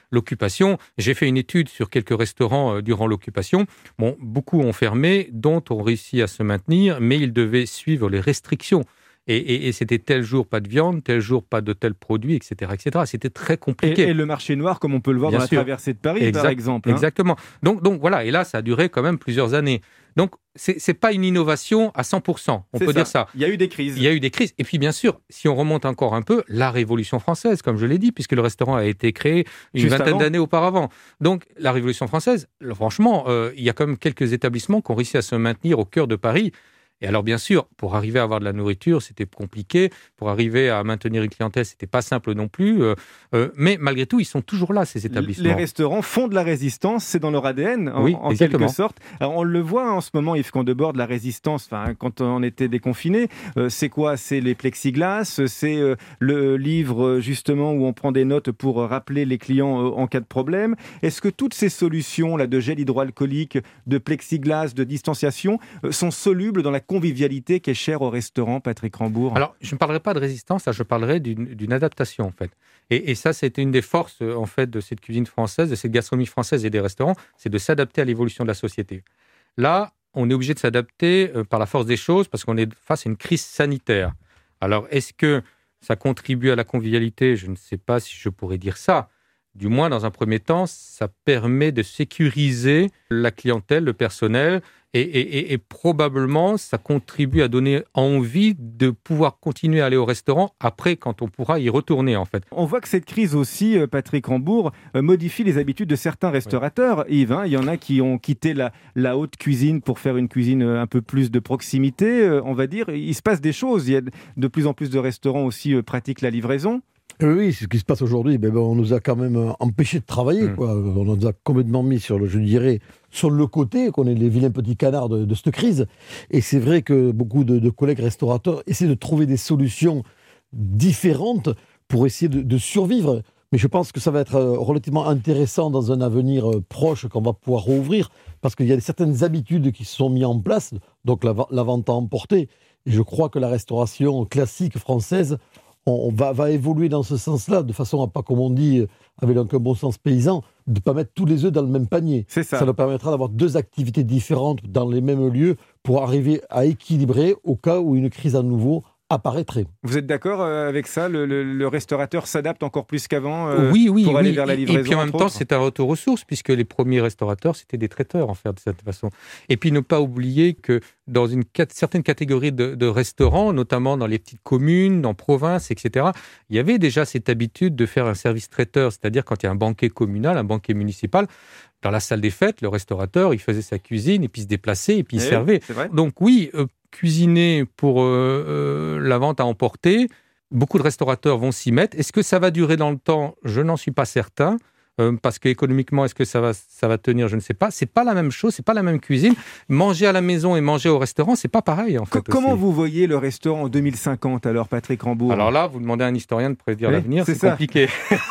l'occupation. J'ai fait une étude sur quelques restaurants euh, durant l'occupation. Bon, beaucoup ont fermé, dont ont réussi à se maintenir, mais ils devaient suivre les restrictions. Et, et, et c'était tel jour pas de viande, tel jour pas de tel produit, et cetera, et cetera. C'était très compliqué. Et, et le marché noir, comme on peut le voir Bien dans sûr. la traversée de Paris, exact, par exemple. Hein. Exactement. Donc, donc voilà, et là, ça a duré quand même plusieurs années. Donc, c'est, c'est pas une innovation à cent pour cent, on c'est peut ça. dire ça. Il y a eu des crises. Il y a eu des crises. Et puis, bien sûr, si on remonte encore un peu, la Révolution française, comme je l'ai dit, puisque le restaurant a été créé une Juste vingtaine avant. d'années auparavant. Donc, la Révolution française, franchement, euh, il y a quand même quelques établissements qui ont réussi à se maintenir au cœur de Paris. Et alors, bien sûr, pour arriver à avoir de la nourriture, c'était compliqué. Pour arriver à maintenir une clientèle, c'était pas simple non plus. Euh, euh, mais malgré tout, ils sont toujours là, ces établissements. Les restaurants font de la résistance, c'est dans leur A D N, en, oui, en quelque sorte. Alors, on le voit en ce moment, Yves Candebord, la résistance, quand on était déconfiné, euh, c'est quoi? C'est les plexiglas, c'est euh, le livre, justement, où on prend des notes pour rappeler les clients euh, en cas de problème. Est-ce que toutes ces solutions là, de gel hydroalcoolique, de plexiglas, de distanciation, euh, sont solubles dans la convivialité qui est chère au restaurant, Patrick Rambourg? Alors, je ne parlerai pas de résistance, là, je parlerai d'une, d'une adaptation, en fait. Et, et ça, c'était une des forces, en fait, de cette cuisine française, de cette gastronomie française et des restaurants, c'est de s'adapter à l'évolution de la société. Là, on est obligé de s'adapter euh, par la force des choses parce qu'on est face à une crise sanitaire. Alors, est-ce que ça contribue à la convivialité? Je ne sais pas si je pourrais dire ça. Du moins, dans un premier temps, ça permet de sécuriser la clientèle, le personnel, et, et, et probablement, ça contribue à donner envie de pouvoir continuer à aller au restaurant après, quand on pourra y retourner, en fait. On voit que cette crise aussi, Patrick Rambourg, modifie les habitudes de certains restaurateurs. Oui. Yves, hein, il y en a qui ont quitté la, la haute cuisine pour faire une cuisine un peu plus de proximité, on va dire. Il se passe des choses. Il y a de plus en plus de restaurants aussi pratiquent la livraison. Oui, ce qui se passe aujourd'hui, ben, ben, on nous a quand même empêché de travailler. Mmh. Quoi. On nous a complètement mis sur le, je dirais, sur le côté, qu'on est les vilains petits canards de, de cette crise. Et c'est vrai que beaucoup de, de collègues restaurateurs essaient de trouver des solutions différentes pour essayer de, de survivre. Mais je pense que ça va être relativement intéressant dans un avenir proche qu'on va pouvoir rouvrir, parce qu'il y a certaines habitudes qui se sont mises en place, donc la, la vente à emporter. Et je crois que la restauration classique française on va, va évoluer dans ce sens-là, de façon à pas, comme on dit, avec un bon sens paysan, de ne pas mettre tous les œufs dans le même panier. C'est ça. Ça nous permettra d'avoir deux activités différentes dans les mêmes lieux pour arriver à équilibrer au cas où une crise à nouveau apparaîtrait. Vous êtes d'accord avec ça? le, le, le restaurateur s'adapte encore plus qu'avant euh, oui, oui, pour oui. aller vers la livraison? Et puis en même temps, c'est un retour aux sources, puisque les premiers restaurateurs, c'était des traiteurs, en fait, de cette façon. Et puis ne pas oublier que dans une certaine catégorie de, de restaurants, notamment dans les petites communes, en province, et cetera, il y avait déjà cette habitude de faire un service traiteur, c'est-à-dire quand il y a un banquet communal, un banquet municipal, dans la salle des fêtes, le restaurateur, il faisait sa cuisine, et puis il se déplaçait, et puis il et servait. Donc oui, euh, cuisiner pour euh, euh, la vente à emporter, beaucoup de restaurateurs vont s'y mettre. Est-ce que ça va durer dans le temps? Je n'en suis pas certain. Euh, parce qu'économiquement, est-ce que ça va, ça va tenir? Je ne sais pas. C'est pas la même chose, c'est pas la même cuisine. Manger à la maison et manger au restaurant, c'est pas pareil, en fait. Comment aussi. vous voyez le restaurant en deux mille cinquante, alors, Patrick Rambourg? Alors là, vous demandez à un historien de prédire oui, l'avenir, c'est, c'est compliqué.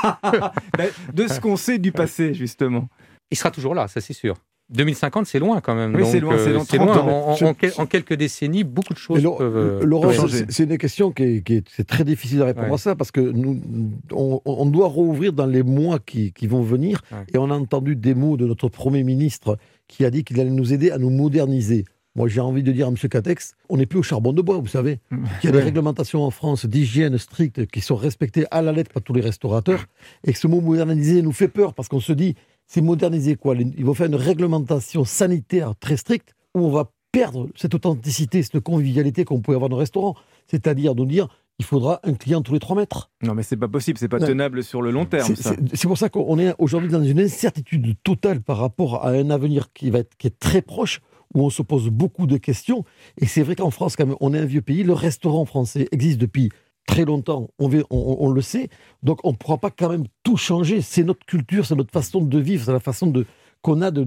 Ben, de ce qu'on sait du passé, justement. Il sera toujours là, ça c'est sûr. deux mille cinquante, c'est loin quand même. Oui, donc, c'est loin, c'est, euh, dans c'est loin. ans. En, en, en, en quelques décennies, beaucoup de choses Laurent, peuvent, euh, Laurent, peuvent changer. C'est, c'est une question qui est, qui est c'est très difficile à répondre ouais. à ça, parce que nous, on, on doit rouvrir dans les mois qui, qui vont venir. Ouais. Et on a entendu des mots de notre Premier ministre qui a dit qu'il allait nous aider à nous moderniser. Moi, j'ai envie de dire à M. Catex, on n'est plus au charbon de bois, vous savez. Il y a des réglementations en France d'hygiène strictes qui sont respectées à la lettre par tous les restaurateurs. Et que ce mot moderniser nous fait peur, parce qu'on se dit, c'est moderniser quoi? Ils vont faire une réglementation sanitaire très stricte où on va perdre cette authenticité, cette convivialité qu'on pouvait avoir dans le restaurant. C'est-à-dire nous dire, il faudra un client tous les trois mètres. Non, mais c'est pas possible, c'est pas non. tenable sur le long terme. C'est, ça. C'est, c'est pour ça qu'on est aujourd'hui dans une incertitude totale par rapport à un avenir qui va être qui est très proche, où on se pose beaucoup de questions. Et c'est vrai qu'en France, quand même, on est un vieux pays. Le restaurant français existe depuis très longtemps, on, on, on le sait. Donc on ne pourra pas quand même tout changer. C'est notre culture, c'est notre façon de vivre, c'est la façon de, qu'on a de, de,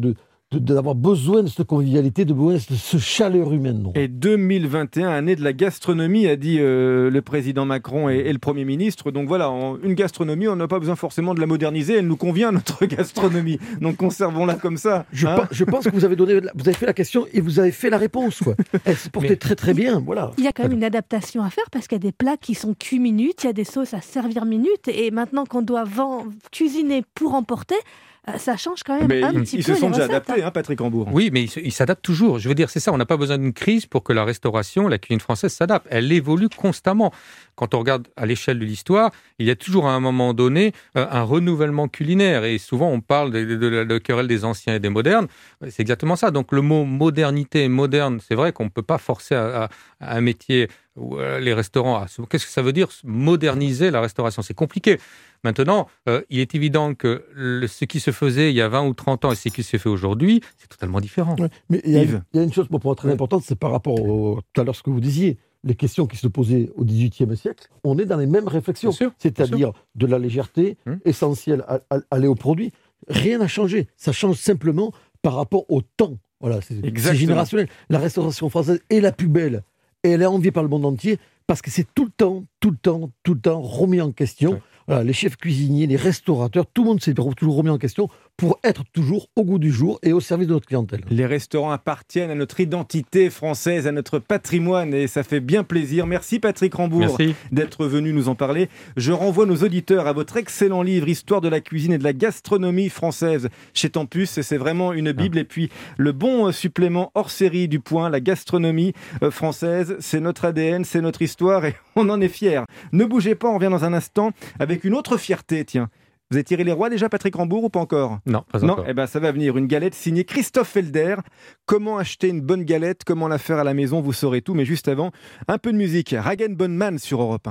de, d'avoir besoin de cette convivialité, de besoin de ce chaleur humaine. Non. Et deux mille vingt et un, année de la gastronomie, a dit euh, le président Macron et, et le Premier ministre. Donc voilà, en, une gastronomie, on n'a pas besoin forcément de la moderniser, elle nous convient, notre gastronomie. Donc conservons-la comme ça. Je, hein pense, je pense que vous avez, donné, vous avez fait la question et vous avez fait la réponse. Quoi. Elle se portait Mais... très très bien. Voilà. Il y a quand même une adaptation à faire parce qu'il y a des plats qui sont cuits minutes, il y a des sauces à servir minutes. Et maintenant qu'on doit vend... cuisiner pour emporter, ça change quand même mais un ils, petit ils peu se sont les déjà recettes, adaptés, hein, Patrick Rambourg. Oui, mais ils, ils s'adaptent toujours. Je veux dire, c'est ça, on n'a pas besoin d'une crise pour que la restauration, la cuisine française s'adapte. Elle évolue constamment. Quand on regarde à l'échelle de l'histoire, il y a toujours à un moment donné un renouvellement culinaire. Et souvent, on parle de, de, de la de querelle des anciens et des modernes. C'est exactement ça. Donc le mot modernité et moderne, c'est vrai qu'on ne peut pas forcer à, à, à un métier ou les restaurants. Qu'est-ce que ça veut dire moderniser la restauration? C'est compliqué. Maintenant, euh, il est évident que le, ce qui se faisait il y a vingt ou trente ans et ce qui se fait aujourd'hui, c'est totalement différent. Ouais, mais il y, y a une chose pour moi très importante, c'est par rapport au, tout à l'heure ce que vous disiez, les questions qui se posaient au dix-huitième siècle, on est dans les mêmes réflexions, sûr, c'est-à-dire de la légèreté, hum. essentielle à, à, à aller au produit. Rien n'a changé, ça change simplement par rapport au temps. Voilà, c'est, c'est générationnel. La restauration française est la plus belle et elle est enviée par le monde entier parce que c'est tout le temps, tout le temps, tout le temps remis en question. Ouais. Voilà, les chefs cuisiniers, les restaurateurs, tout le monde s'est toujours remis en question pour être toujours au goût du jour et au service de notre clientèle. Les restaurants appartiennent à notre identité française, à notre patrimoine et ça fait bien plaisir. Merci Patrick Rambourg Merci. d'être venu nous en parler. Je renvoie nos auditeurs à votre excellent livre « Histoire de la cuisine et de la gastronomie française » chez Tempus. C'est vraiment une bible. Ah. Et puis le bon supplément hors série du Point, la gastronomie française, c'est notre A D N, c'est notre histoire et on en est fiers. Ne bougez pas, on revient dans un instant avec une autre fierté, tiens. Vous avez tiré les rois déjà, Patrick Rambourg, ou pas encore? Non, pas non encore. Eh ben, ça va venir. Une galette signée Christophe Felder. Comment acheter une bonne galette, comment la faire à la maison, vous saurez tout. Mais juste avant, un peu de musique. Rag and Bone Man sur Europe un.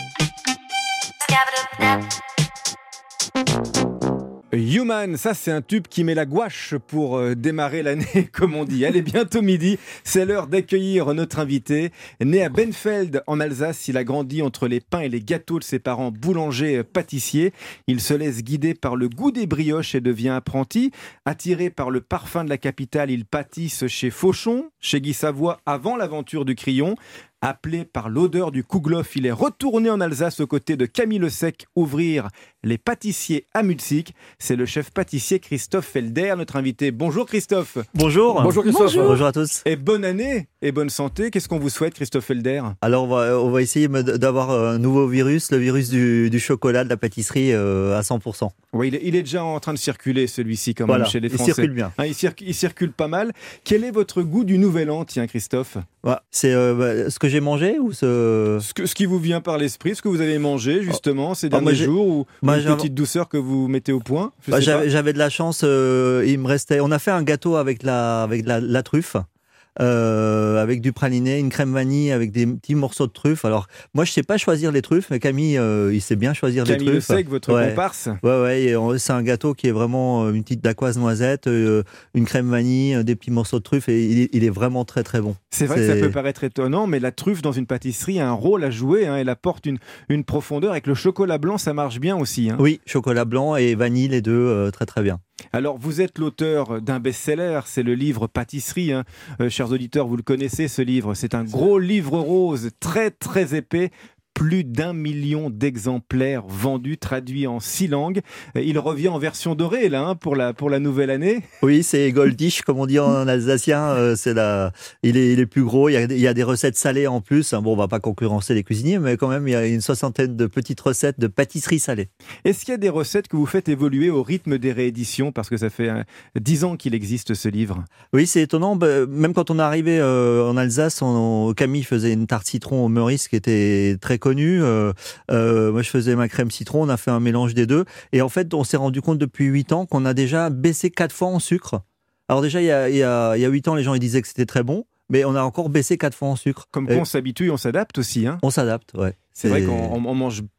Human, ça c'est un tube qui met la gouache pour euh, démarrer l'année, comme on dit. Elle est bientôt midi, c'est l'heure d'accueillir notre invité. Né à Benfeld, en Alsace, il a grandi entre les pains et les gâteaux de ses parents boulangers-pâtissiers. Il se laisse guider par le goût des brioches et devient apprenti. Attiré par le parfum de la capitale, il pâtisse chez Fauchon, chez Guy Savoie, avant l'aventure du Crillon. Appelé par l'odeur du kouglof, il est retourné en Alsace aux côtés de Camille Le Sec ouvrir les pâtissiers à Mutzig. C'est le chef pâtissier Christophe Felder, notre invité. Bonjour Christophe. Bonjour. Bonjour Christophe. Bonjour, Bonjour à tous. Et bonne année et bonne santé. Qu'est-ce qu'on vous souhaite, Christophe Felder? Alors on va, on va essayer d'avoir un nouveau virus, le virus du, du chocolat, de la pâtisserie euh, à cent pour cent. Oui, il est, il est déjà en train de circuler celui-ci quand voilà, même chez les Français. Il circule bien. Hein, il, circule, il circule pas mal. Quel est votre goût du Nouvel An, tiens Christophe? Ouais, c'est euh, bah, ce que j'ai mangé ou ce... Ce, que, ce qui vous vient par l'esprit, ce que vous avez mangé justement ces derniers moi, jours ou moi, une petite douceur que vous mettez au point? bah, j'avais, j'avais de la chance, euh, il me restait... On a fait un gâteau avec la, avec la, la truffe. Euh, avec du praliné, une crème vanille avec des petits morceaux de truffes. Alors moi je sais pas choisir les truffes, mais Camille euh, il sait bien choisir Camille les truffes. Camille Le Sec, votre ouais. comparse. Ouais ouais, et on, c'est un gâteau qui est vraiment une petite dacquoise noisette, euh, une crème vanille, des petits morceaux de truffes et il est, il est vraiment très très bon. C'est vrai c'est... que ça peut paraître étonnant, mais la truffe dans une pâtisserie a un rôle à jouer. Hein, elle apporte une, une profondeur. Avec le chocolat blanc, ça marche bien aussi. Hein. Oui, chocolat blanc et vanille, les deux euh, très très bien. Alors, vous êtes l'auteur d'un best-seller, c'est le livre Pâtisserie. Hein. Euh, chers auditeurs, vous le connaissez, ce livre. C'est un gros livre rose, très très épais. Plus d'un million d'exemplaires vendus, traduits en six langues. Il revient en version dorée, là, hein, pour, la, pour la nouvelle année. Oui, c'est Goldisch, comme on dit en alsacien. Euh, c'est la... il, est, il est plus gros, il y, a, il y a des recettes salées en plus. Bon, on ne va pas concurrencer les cuisiniers, mais quand même, il y a une soixantaine de petites recettes de pâtisserie salée. Est-ce qu'il y a des recettes que vous faites évoluer au rythme des rééditions? Parce que ça fait hein, dix ans qu'il existe, ce livre. Oui, c'est étonnant. Bah, même quand on est arrivé euh, en Alsace, on, Camille faisait une tarte citron au Meurice qui était très connue. Euh, euh, moi, je faisais ma crème citron. On a fait un mélange des deux. Et en fait, on s'est rendu compte depuis huit ans qu'on a déjà baissé quatre fois en sucre. Alors déjà, il y a, il y a, il y a huit ans, les gens ils disaient que c'était très bon. Mais on a encore baissé quatre fois en sucre. Comme quoi, on s'habitue, on s'adapte aussi. Hein. On s'adapte, ouais. C'est, c'est vrai qu'on on mange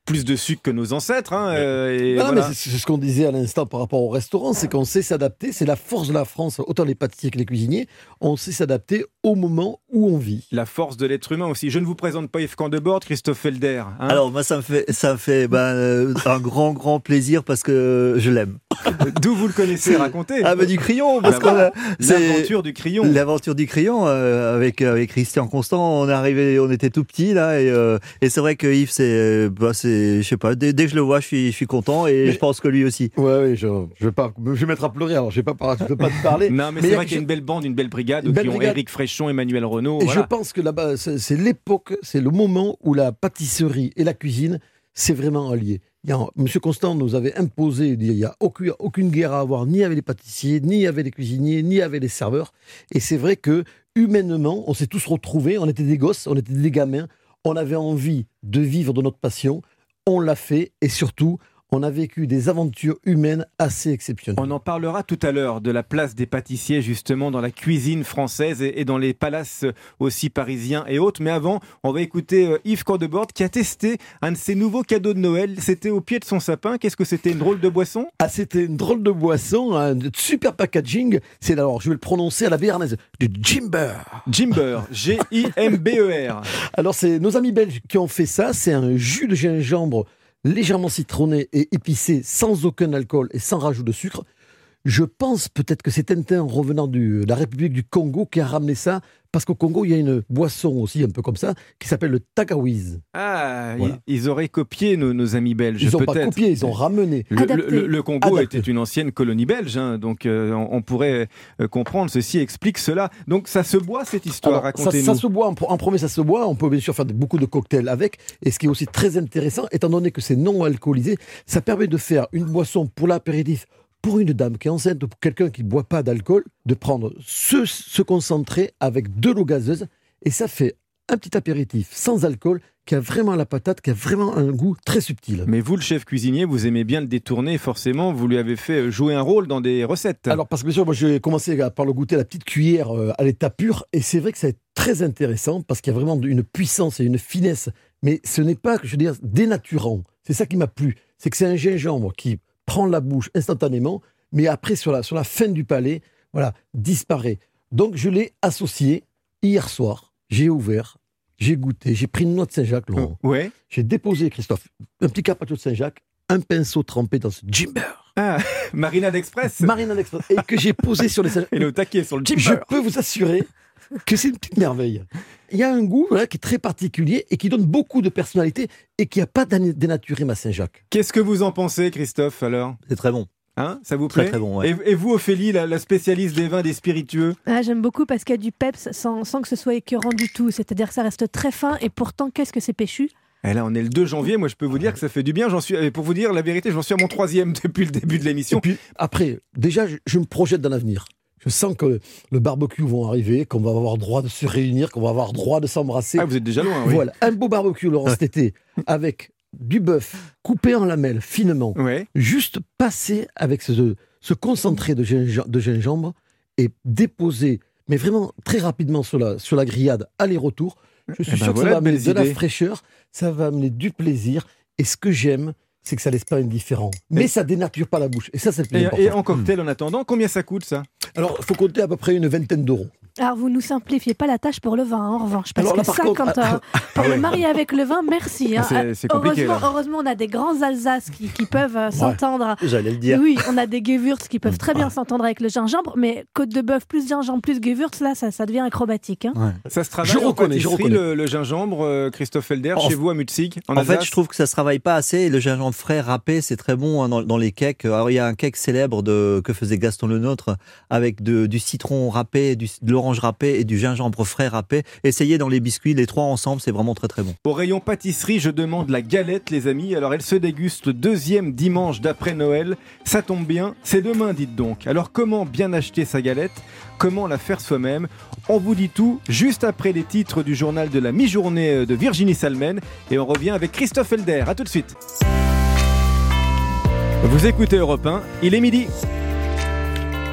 plus de sucre que nos ancêtres. Hein, euh, et non, voilà. mais c'est, c'est ce qu'on disait à l'instant par rapport au restaurant, c'est qu'on sait s'adapter. C'est la force de la France, autant les pâtissiers que les cuisiniers. On sait s'adapter au moment où on vit. La force de l'être humain aussi. Je ne vous présente pas Yves Candebord, Christophe Felder. Hein. Alors moi, ça me fait, ça me fait ben, euh, un grand, grand plaisir parce que je l'aime. D'où vous le connaissez, racontez. Ah bah du Crayon, parce ah, que voilà. c'est L'aventure du Crayon. L'aventure du Crayon euh, avec avec Christian Constant, on est arrivé, on était tout petits là et, euh, et c'est vrai que Yves, c'est, bah, c'est, je sais pas, dès, dès que je le vois, je suis, je suis content et mais, je pense que lui aussi. Ouais, ouais, je, je vais pas, je vais mettre à pleurer. Alors je vais pas, par, je vais pas te parler. Non, mais, mais c'est vrai qu'il y a une belle bande, une belle brigade, une belle qui brigade. ont Éric Fréchon, Emmanuel Renaud. Et voilà. je pense que là-bas, c'est, c'est l'époque, c'est le moment où la pâtisserie et la cuisine, c'est vraiment allié. Il y a, Monsieur Constant nous avait imposé, il n'y a aucune, aucune guerre à avoir, ni avec les pâtissiers, ni avec les cuisiniers, ni avec les serveurs. Et c'est vrai que, humainement, on s'est tous retrouvés, on était des gosses, on était des gamins, on avait envie de vivre de notre passion, on l'a fait, et surtout, on a vécu des aventures humaines assez exceptionnelles. On en parlera tout à l'heure de la place des pâtissiers justement dans la cuisine française et dans les palaces aussi parisiens et autres. Mais avant, on va écouter Yves Candebord qui a testé un de ses nouveaux cadeaux de Noël. C'était au pied de son sapin. Qu'est-ce que c'était, une drôle de boisson ? Ah, c'était une drôle de boisson, un super packaging. C'est alors, je vais le prononcer à la béarnaise, du Jimber. Jimber, G I M B E R. Alors, c'est nos amis belges qui ont fait ça. C'est un jus de gingembre légèrement citronné et épicé, sans aucun alcool et sans rajout de sucre. Je pense peut-être que c'est Tintin revenant de la République du Congo qui a ramené ça, parce qu'au Congo, il y a une boisson aussi, un peu comme ça, qui s'appelle le tagawiz. Ah, voilà. ils, ils auraient copié nos, nos amis belges, Ils n'ont peut-être. pas copié, ils ont ramené. Le, le, le Congo Adapté. était une ancienne colonie belge, hein, donc euh, on, on pourrait euh, comprendre, ceci explique cela. Donc ça se boit, cette histoire, Alors, ça, racontez-nous. ça se boit, en, en premier ça se boit, on peut bien sûr faire beaucoup de cocktails avec, et ce qui est aussi très intéressant, étant donné que c'est non alcoolisé, ça permet de faire une boisson pour l'apéritif, pour une dame qui est enceinte ou pour quelqu'un qui ne boit pas d'alcool, de prendre ce, ce concentré avec de l'eau gazeuse, et ça fait un petit apéritif sans alcool qui a vraiment la patate, qui a vraiment un goût très subtil. Mais vous, le chef cuisinier, vous aimez bien le détourner, forcément, vous lui avez fait jouer un rôle dans des recettes. Alors, parce que bien sûr, moi j'ai commencé par le goûter à la petite cuillère à l'état pur, et c'est vrai que c'est très intéressant, parce qu'il y a vraiment une puissance et une finesse, mais ce n'est pas, je veux dire, dénaturant. C'est ça qui m'a plu, c'est que c'est un gingembre qui prend la bouche instantanément, mais après, sur la, sur la fin du palais, voilà, disparaît. Donc, je l'ai associé hier soir. J'ai ouvert, j'ai goûté, j'ai pris une noix de Saint-Jacques, Laurent. Oh, ouais. J'ai déposé, Christophe, un petit carpaccio de Saint-Jacques, un pinceau trempé dans ce Jimber. Ah, Marinade Express. Marinade Express. Et que j'ai posé sur les Saint-Jacques. Et le taquet sur le Jimber. Je peux vous assurer que c'est une petite merveille. Il y a un goût voilà, qui est très particulier et qui donne beaucoup de personnalité et qui n'a pas dénaturé ma Saint-Jacques. Qu'est-ce que vous en pensez, Christophe, alors ? C'est très bon. Hein, ça vous plaît ? Très très bon, ouais. et, et vous, Ophélie, la, la spécialiste des vins, des spiritueux ? Ah, j'aime beaucoup parce qu'il y a du peps sans, sans que ce soit écœurant du tout. C'est-à-dire que ça reste très fin et pourtant, qu'est-ce que c'est péchu ? Et là, on est le deux janvier. Moi, je peux vous dire que ça fait du bien. J'en suis, pour vous dire la vérité, j'en suis à mon troisième depuis le début de l'émission. Et puis après, déjà, je, je me projette dans l'avenir. Je sens que le barbecue vont arriver, qu'on va avoir droit de se réunir, qu'on va avoir droit de s'embrasser. Ah, vous êtes déjà loin, oui. Voilà, un beau barbecue, Laurent, cet été, avec du bœuf coupé en lamelles finement, ouais. Juste passer avec ce, ce concentré de gingembre, de gingembre et déposer, mais vraiment très rapidement sur la, sur la grillade, aller-retour. Je suis eh sûr ben que voilà ça va amener de idées. la fraîcheur, ça va amener du plaisir. Et ce que j'aime, c'est que ça laisse pas indifférent. Mais et ça dénature pas la bouche. Et ça, c'est le plus et, important. Et en cocktail, en attendant, combien ça coûte, ça ? Alors, il faut compter à peu près une vingtaine d'euros. Alors, vous nous simplifiez pas la tâche pour le vin, hein, en revanche. Parce Alors, là, que par ça, contre, quand, euh, pour ah le ouais. marier avec le vin, merci. Hein. C'est, c'est compliqué, heureusement, là. heureusement, on a des grands Alsaces qui, qui peuvent euh, s'entendre. J'allais le dire. Oui, on a des Gewürz qui peuvent très bien s'entendre avec le gingembre, mais côte de bœuf plus gingembre plus Gewürz, là, ça, ça devient acrobatique. Hein. Ouais. Ça se travaille Je en reconnais, je pâtisserie, reconnais. le, le gingembre, euh, Christophe Felder, En chez vous à Mutzig, en, En Alsace. fait, je trouve que ça se travaille pas assez. Et le gingembre frais râpé, c'est très bon hein, dans, dans les cakes. Alors, il y a un cake célèbre de, que faisait Gaston Lenôtre avec de, du citron râpé, du, de l'orange râpé et du gingembre frais râpé. Essayez dans les biscuits, les trois ensemble, c'est vraiment très très bon. Au rayon pâtisserie, je demande la galette, les amis. Alors, elle se déguste le deuxième dimanche d'après Noël. Ça tombe bien, c'est demain, dites donc. Alors, comment bien acheter sa galette ? Comment la faire soi-même ? On vous dit tout juste après les titres du journal de la mi-journée de Virginie Salmen. Et on revient avec Christophe Felder. À tout de suite. Vous écoutez Europe un, il est midi.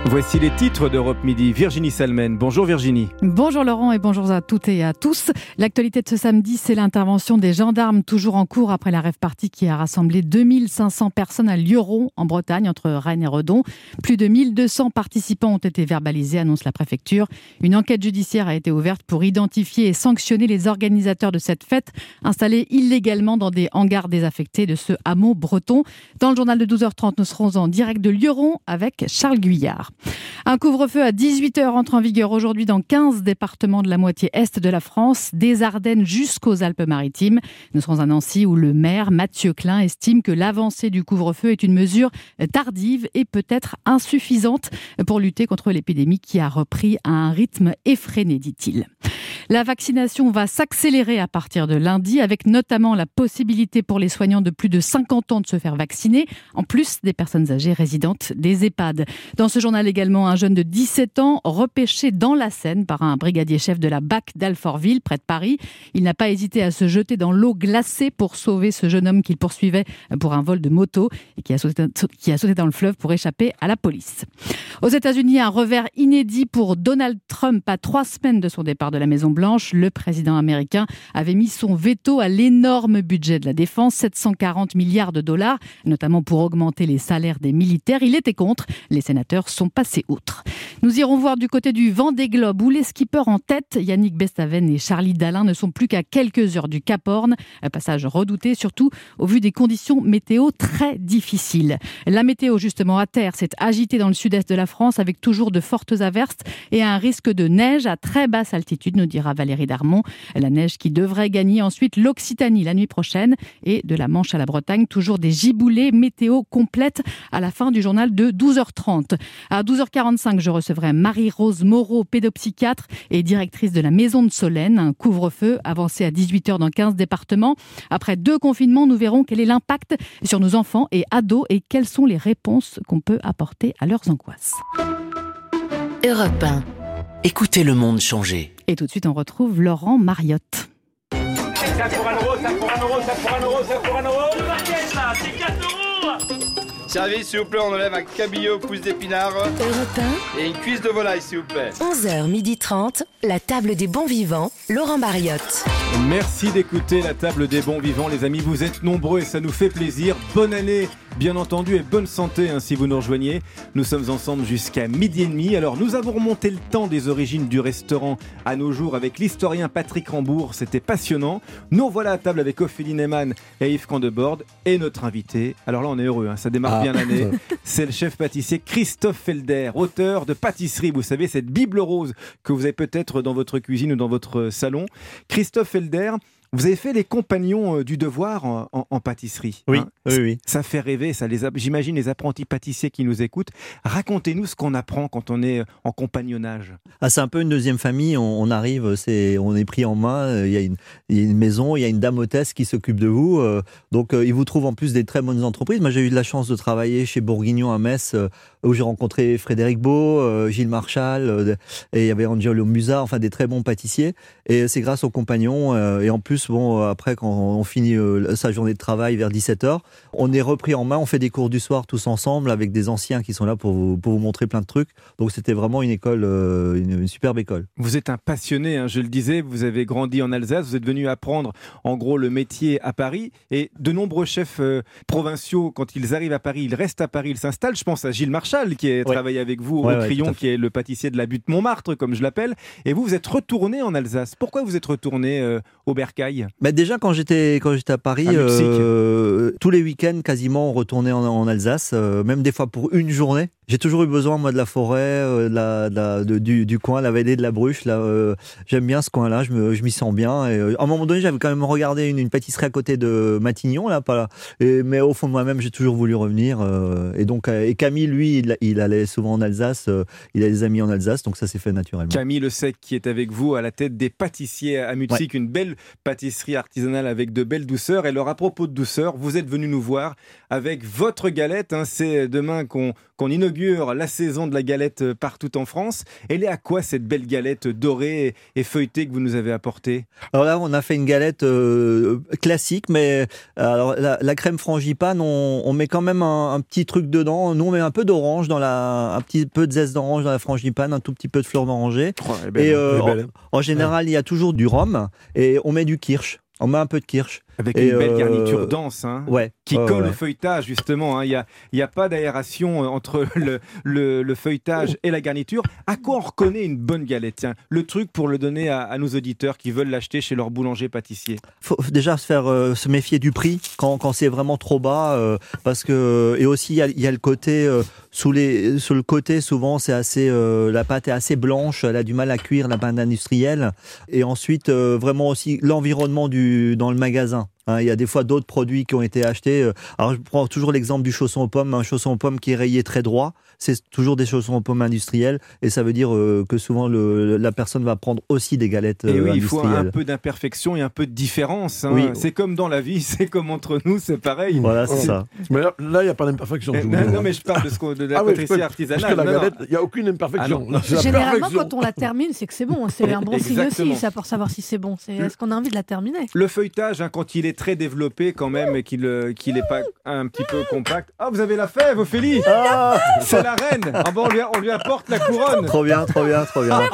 Voici les titres d'Europe Midi. Virginie Salmen. Bonjour Virginie. Bonjour Laurent et bonjour à toutes et à tous. L'actualité de ce samedi, c'est l'intervention des gendarmes toujours en cours après la rave-party qui a rassemblé deux mille cinq cents personnes à Lioron, en Bretagne, entre Rennes et Redon. Plus de mille deux cents participants ont été verbalisés, annonce la préfecture. Une enquête judiciaire a été ouverte pour identifier et sanctionner les organisateurs de cette fête installés illégalement dans des hangars désaffectés de ce hameau breton. Dans le journal de douze heures trente, nous serons en direct de Lioron avec Charles Guyard. Un couvre-feu à dix-huit heures entre en vigueur aujourd'hui dans quinze départements de la moitié est de la France, des Ardennes jusqu'aux Alpes-Maritimes. Nous serons à Nancy où le maire Mathieu Klein estime que l'avancée du couvre-feu est une mesure tardive et peut-être insuffisante pour lutter contre l'épidémie qui a repris à un rythme effréné, dit-il. La vaccination va s'accélérer à partir de lundi, avec notamment la possibilité pour les soignants de plus de cinquante ans de se faire vacciner, en plus des personnes âgées résidentes des EHPAD. Dans ce journal également, un jeune de dix-sept ans repêché dans la Seine par un brigadier chef de la B A C d'Alfortville, près de Paris. Il n'a pas hésité à se jeter dans l'eau glacée pour sauver ce jeune homme qu'il poursuivait pour un vol de moto et qui a sauté, qui a sauté dans le fleuve pour échapper à la police. Aux États-Unis, un revers inédit pour Donald Trump à trois semaines de son départ de la Maison-Blanche. Le président américain avait mis son veto à l'énorme budget de la défense, sept cent quarante milliards de dollars, notamment pour augmenter les salaires des militaires. Il était contre. Les sénateurs sont passés outre. Nous irons voir du côté du Vendée Globe où les skippers en tête, Yannick Bestaven et Charlie Dalin, ne sont plus qu'à quelques heures du Cap Horn. Un passage redouté, surtout au vu des conditions météo très difficiles. La météo, justement, à terre, s'est agitée dans le sud-est de la France avec toujours de fortes averses et un risque de neige à très basse altitude, nous dira Valérie Darmon. La neige qui devrait gagner ensuite l'Occitanie la nuit prochaine et de la Manche à la Bretagne, toujours des giboulées météo complètes à la fin du journal de douze heures trente. À douze heures quarante-cinq, je recevrai Marie-Rose Moreau, pédopsychiatre et directrice de la Maison de Solène. Un couvre-feu avancé à dix-huit heures dans quinze départements. Après deux confinements, nous verrons quel est l'impact sur nos enfants et ados et quelles sont les réponses qu'on peut apporter à leurs angoisses. Europe un. Écoutez le monde changer. Et tout de suite, on retrouve Laurent Mariotte. Ça pour un euro, ça pour un euro, ça pour un euro, ça pour un euro. Le baguette là, c'est quatre euros. Service, s'il vous plaît, on enlève un cabillaud pousse d'épinards. Europe un. Et une cuisse de volaille, s'il vous plaît. onze heures trente, la table des bons vivants, Laurent Mariotte. Merci d'écouter la table des bons vivants, les amis. Vous êtes nombreux et ça nous fait plaisir. Bonne année, bien entendu, et bonne santé hein, si vous nous rejoignez. Nous sommes ensemble jusqu'à midi et demi. Alors, nous avons remonté le temps des origines du restaurant à nos jours avec l'historien Patrick Rambourg. C'était passionnant. Nous voilà à table avec Ophélie Neyman et Yves Candebord et notre invité. Alors là, on est heureux, hein, ça démarre ah. bien l'année. C'est le chef pâtissier Christophe Felder, auteur de Pâtisserie. Vous savez, cette Bible rose que vous avez peut-être dans votre cuisine ou dans votre salon. Christophe Felder, vous avez fait les compagnons du devoir en, en, en pâtisserie. Oui, hein. oui, oui. Ça fait rêver, ça les a, j'imagine les apprentis pâtissiers qui nous écoutent. Racontez-nous ce qu'on apprend quand on est en compagnonnage. Ah, c'est un peu une deuxième famille. On, on arrive, c'est, on est pris en main. Il y a une, il y a une maison, il y a une dame hôtesse qui s'occupe de vous. Euh, donc, euh, ils vous trouvent en plus des très bonnes entreprises. Moi, j'ai eu de la chance de travailler chez Bourguignon à Metz, euh, où j'ai rencontré Frédéric Beau, euh, Gilles Marchal, euh, et il y avait Angelo Musa, enfin des très bons pâtissiers. Et c'est grâce aux compagnons. Euh, et en plus, bon, après, quand on finit euh, sa journée de travail vers dix-sept heures, on est repris en main, on fait des cours du soir tous ensemble avec des anciens qui sont là pour vous, pour vous montrer plein de trucs. Donc c'était vraiment une école, euh, une, une superbe école. Vous êtes un passionné, hein, je le disais, vous avez grandi en Alsace, vous êtes venu apprendre en gros le métier à Paris et de nombreux chefs euh, provinciaux, quand ils arrivent à Paris, ils restent à Paris, ils s'installent. Je pense à Gilles Marchal qui a ouais. travaillé avec vous ouais, au ouais, Crillon, qui est le pâtissier de la butte Montmartre, comme je l'appelle. Et vous, vous êtes retourné en Alsace. Pourquoi vous êtes retourné euh, au Bercail ? Bah déjà, quand j'étais, quand j'étais à Paris, à euh, tous les week-ends, quasiment, on retournait en, en Alsace, euh, même des fois pour une journée. J'ai toujours eu besoin, moi, de la forêt, euh, de la, de la, de, du, du coin, la vallée de la Bruche. Là, euh, j'aime bien ce coin-là, je, me, je m'y sens bien. Et, euh, à un moment donné, j'avais quand même regardé une, une pâtisserie à côté de Matignon, là, pas là. Et, mais au fond de moi-même, j'ai toujours voulu revenir. Euh, et donc, euh, et Camille, lui, il, il allait souvent en Alsace. Euh, il a des amis en Alsace, donc ça s'est fait naturellement. Camille Le Sec, qui est avec vous à la tête des pâtissiers à Mutzig, ouais. Une belle pâtisserie artisanale avec de belles douceurs. Et alors, à propos de douceur, vous êtes venu nous voir avec votre galette. Hein, c'est demain qu'on qu'on inaugure la saison de la galette partout en France. Elle est à quoi cette belle galette dorée et feuilletée que vous nous avez apportée ? Alors là, on a fait une galette euh, classique, mais alors, la, la crème frangipane, on, on met quand même un, un petit truc dedans. Nous, on met un peu d'orange, dans la, un petit peu de zeste d'orange dans la frangipane, un tout petit peu de fleur d'oranger. Oh, elle est belle, et euh, elle est belle. en, en général, il y a toujours du rhum et on met du kirsch. On met un peu de kirsch. Avec et une belle euh, garniture dense, hein, ouais, qui ouais, colle ouais. au feuilletage, justement. Il hein. n'y a, a pas d'aération entre le, le, le feuilletage et la garniture. À quoi on reconnaît une bonne galette ? Tiens, le truc pour le donner à, à nos auditeurs qui veulent l'acheter chez leur boulanger-pâtissier. Il faut déjà se, faire, euh, se méfier du prix quand, quand c'est vraiment trop bas. Euh, parce que, et aussi, il y, y a le côté... Euh, sous, les, sous le côté, souvent, c'est assez, euh, la pâte est assez blanche. Elle a du mal à cuire, la pâte industrielle. Et ensuite, euh, vraiment aussi, l'environnement du, dans le magasin. Hein, il y a des fois d'autres produits qui ont été achetés. Alors, je prends toujours l'exemple du chausson aux pommes. Un chausson aux pommes qui est rayé très droit, c'est toujours des chaussons aux pommes industriels. Et ça veut dire euh, que souvent, le, la personne va prendre aussi des galettes euh, et oui, industrielles. Il faut un peu d'imperfection et un peu de différence. Hein. Oui. C'est comme dans la vie, c'est comme entre nous, c'est pareil. Voilà, c'est c'est... ça. Mais là, il n'y a pas d'imperfection. Eh, non, non, mais je parle de, ce qu'on, de la ah poterie oui, artisanale. Parce que la non, galette, non. il n'y a aucune imperfection. Ah non. C'est la Généralement, perfection. quand on la termine, c'est que c'est bon. C'est un bon signe Exactement. aussi, ça, pour savoir si c'est bon. C'est... Est-ce qu'on a envie de la terminer ? Le feuilletage, hein, quand il est très développé quand même et qu'il n'est qu'il pas un petit peu compact. Ah, vous avez la fève, Ophélie. Ah c'est la reine. Ah bon, on lui, on lui apporte la couronne. Trop bien, trop bien, trop bien.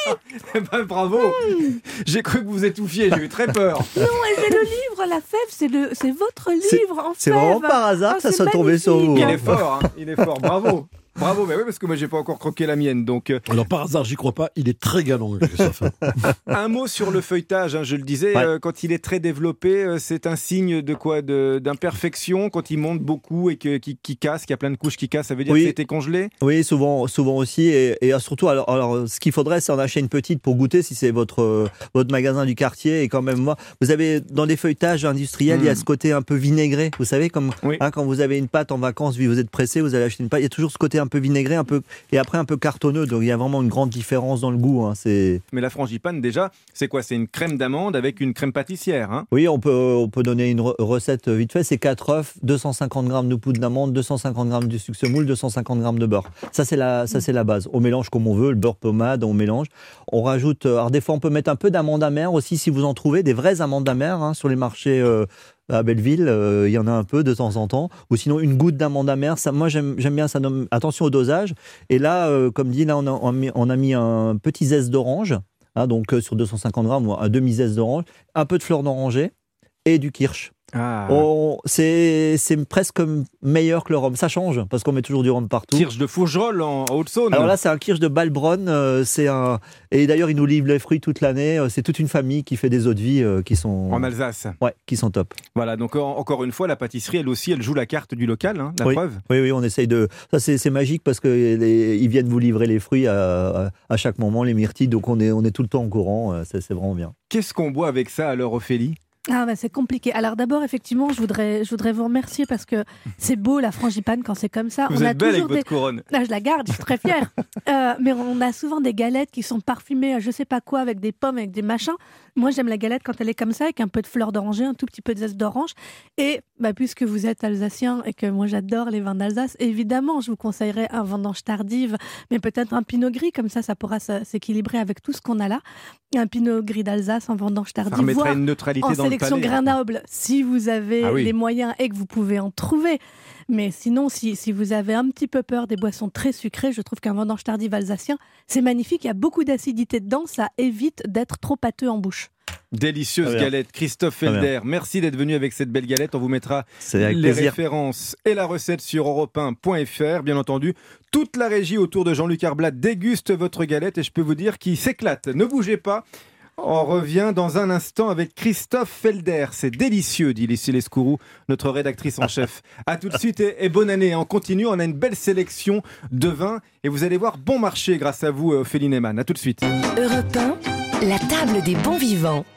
Eh ben, bravo. J'ai cru que vous étouffiez, j'ai eu très peur. Non, et c'est le livre, la fève, c'est, le, c'est votre C'est- livre en c'est fève. vraiment par hasard Ah, que ça c'est soit tombé sur vous. magnifique. Il est fort, hein, il est fort. Bravo. Bravo, mais oui, parce que moi j'ai pas encore croqué la mienne. Donc, euh, Alors par hasard, j'y crois pas, il est très galant, Christophe. un mot sur le feuilletage, hein, je le disais, Ouais. euh, quand il est très développé, euh, c'est un signe de quoi de, d'imperfection. Quand il monte beaucoup et que, qui, qui casse, qu'il y a plein de couches qui cassent, ça veut dire Oui. que c'était congelé. Oui, souvent, souvent aussi. Et, et surtout, alors, alors, ce qu'il faudrait, c'est en acheter une petite pour goûter si c'est votre, euh, votre magasin du quartier. Et quand même, moi, vous avez dans les feuilletages industriels, il y a Mm. ce côté un peu vinaigré. Vous savez, comme Oui. hein, quand vous avez une pâte en vacances, vu que vous êtes pressé, vous allez acheter une pâte. Il y a toujours ce côté un peu vinaigré, un peu, et après un peu cartonneux. Donc il y a vraiment une grande différence dans le goût. Hein. C'est... Mais la frangipane, déjà, c'est quoi ? C'est une crème d'amande avec une crème pâtissière. Hein. Oui, on peut, on peut donner une re- recette vite fait. C'est quatre œufs, deux cent cinquante grammes de poudre d'amande, deux cent cinquante grammes de sucre semoule, deux cent cinquante grammes de beurre. Ça, c'est la, ça, c'est la base. On mélange comme on veut, le beurre pommade, on mélange. On rajoute, alors des fois, on peut mettre un peu d'amande amère aussi, si vous en trouvez, des vraies amandes amères hein, sur les marchés euh, à Belleville. Euh, il y en a un peu de temps en temps. Ou sinon, une goutte d'amande amère. Ça, moi, j'aime, j'aime bien ça. Nomme, attention au dosage. Et là, euh, comme dit, là, on a, on a mis, on a mis un petit zeste d'orange. Hein, donc, euh, sur deux cent cinquante grammes, un demi-zeste d'orange. Un peu de fleur d'oranger et du kirsch. Ah. On- c'est, c'est presque meilleur que le rhum. Ça change, parce qu'on met toujours du rhum partout. Kirsch de Fourgerolles en Haute-Saône. Alors là, c'est un kirsch de Balbronn. euh, c'est un... Et d'ailleurs, ils nous livrent les fruits toute l'année. euh, C'est toute une famille qui fait des eaux de vie euh, qui sont... En Alsace. Ouais, qui sont top. Voilà, donc en- encore une fois, la pâtisserie, elle aussi, elle joue la carte du local, hein, la oui. preuve. Oui, oui, on essaye de... Ça, c'est, c'est magique parce qu'ils viennent vous livrer les fruits à, à, à chaque moment, les myrtilles. Donc, on est, on est tout le temps au courant. euh, C'est, c'est vraiment bien. Qu'est-ce qu'on boit avec ça alors, Ophélie ? Ah bah c'est compliqué. Alors d'abord, effectivement, je voudrais, je voudrais vous remercier parce que c'est beau la frangipane quand c'est comme ça. Vous on êtes a belle avec toujours votre des... couronne. Ah, je la garde, je suis très fière. Euh, mais on a souvent des galettes qui sont parfumées à je sais pas quoi, avec des pommes, avec des machins. Moi, j'aime la galette quand elle est comme ça, avec un peu de fleur d'oranger, un tout petit peu de zeste d'orange. Et bah, puisque vous êtes alsacien et que moi j'adore les vins d'Alsace, évidemment, je vous conseillerais un vendange tardive, mais peut-être un pinot gris, comme ça, ça pourra s'équilibrer avec tout ce qu'on a là. Un pinot gris d'Alsace en vendange tardive, Ça remettra voire une neutralité en dans le sélection palais. grain noble, si vous avez Ah oui. les moyens et que vous pouvez en trouver. Mais sinon, si, si vous avez un petit peu peur des boissons très sucrées, je trouve qu'un vendange tardive alsacien, c'est magnifique. Il y a beaucoup d'acidité dedans, ça évite d'être trop pâteux en bouche. Délicieuse Très bien. galette, Christophe Très bien. Felder. Merci d'être venu avec cette belle galette. On vous mettra C'est avec les plaisir. références et la recette sur europe un point f r. Bien entendu, toute la régie autour de Jean-Luc Arblat déguste votre galette et je peux vous dire qu'il s'éclate. Ne bougez pas. On revient dans un instant avec Christophe Felder. C'est délicieux, dit Lucie Lescourou, notre rédactrice en chef. A tout de suite et, et bonne année. On continue, on a une belle sélection de vins et vous allez voir bon marché grâce à vous, Ophélie Neyman. A tout de suite. Europe un, la table des bons vivants.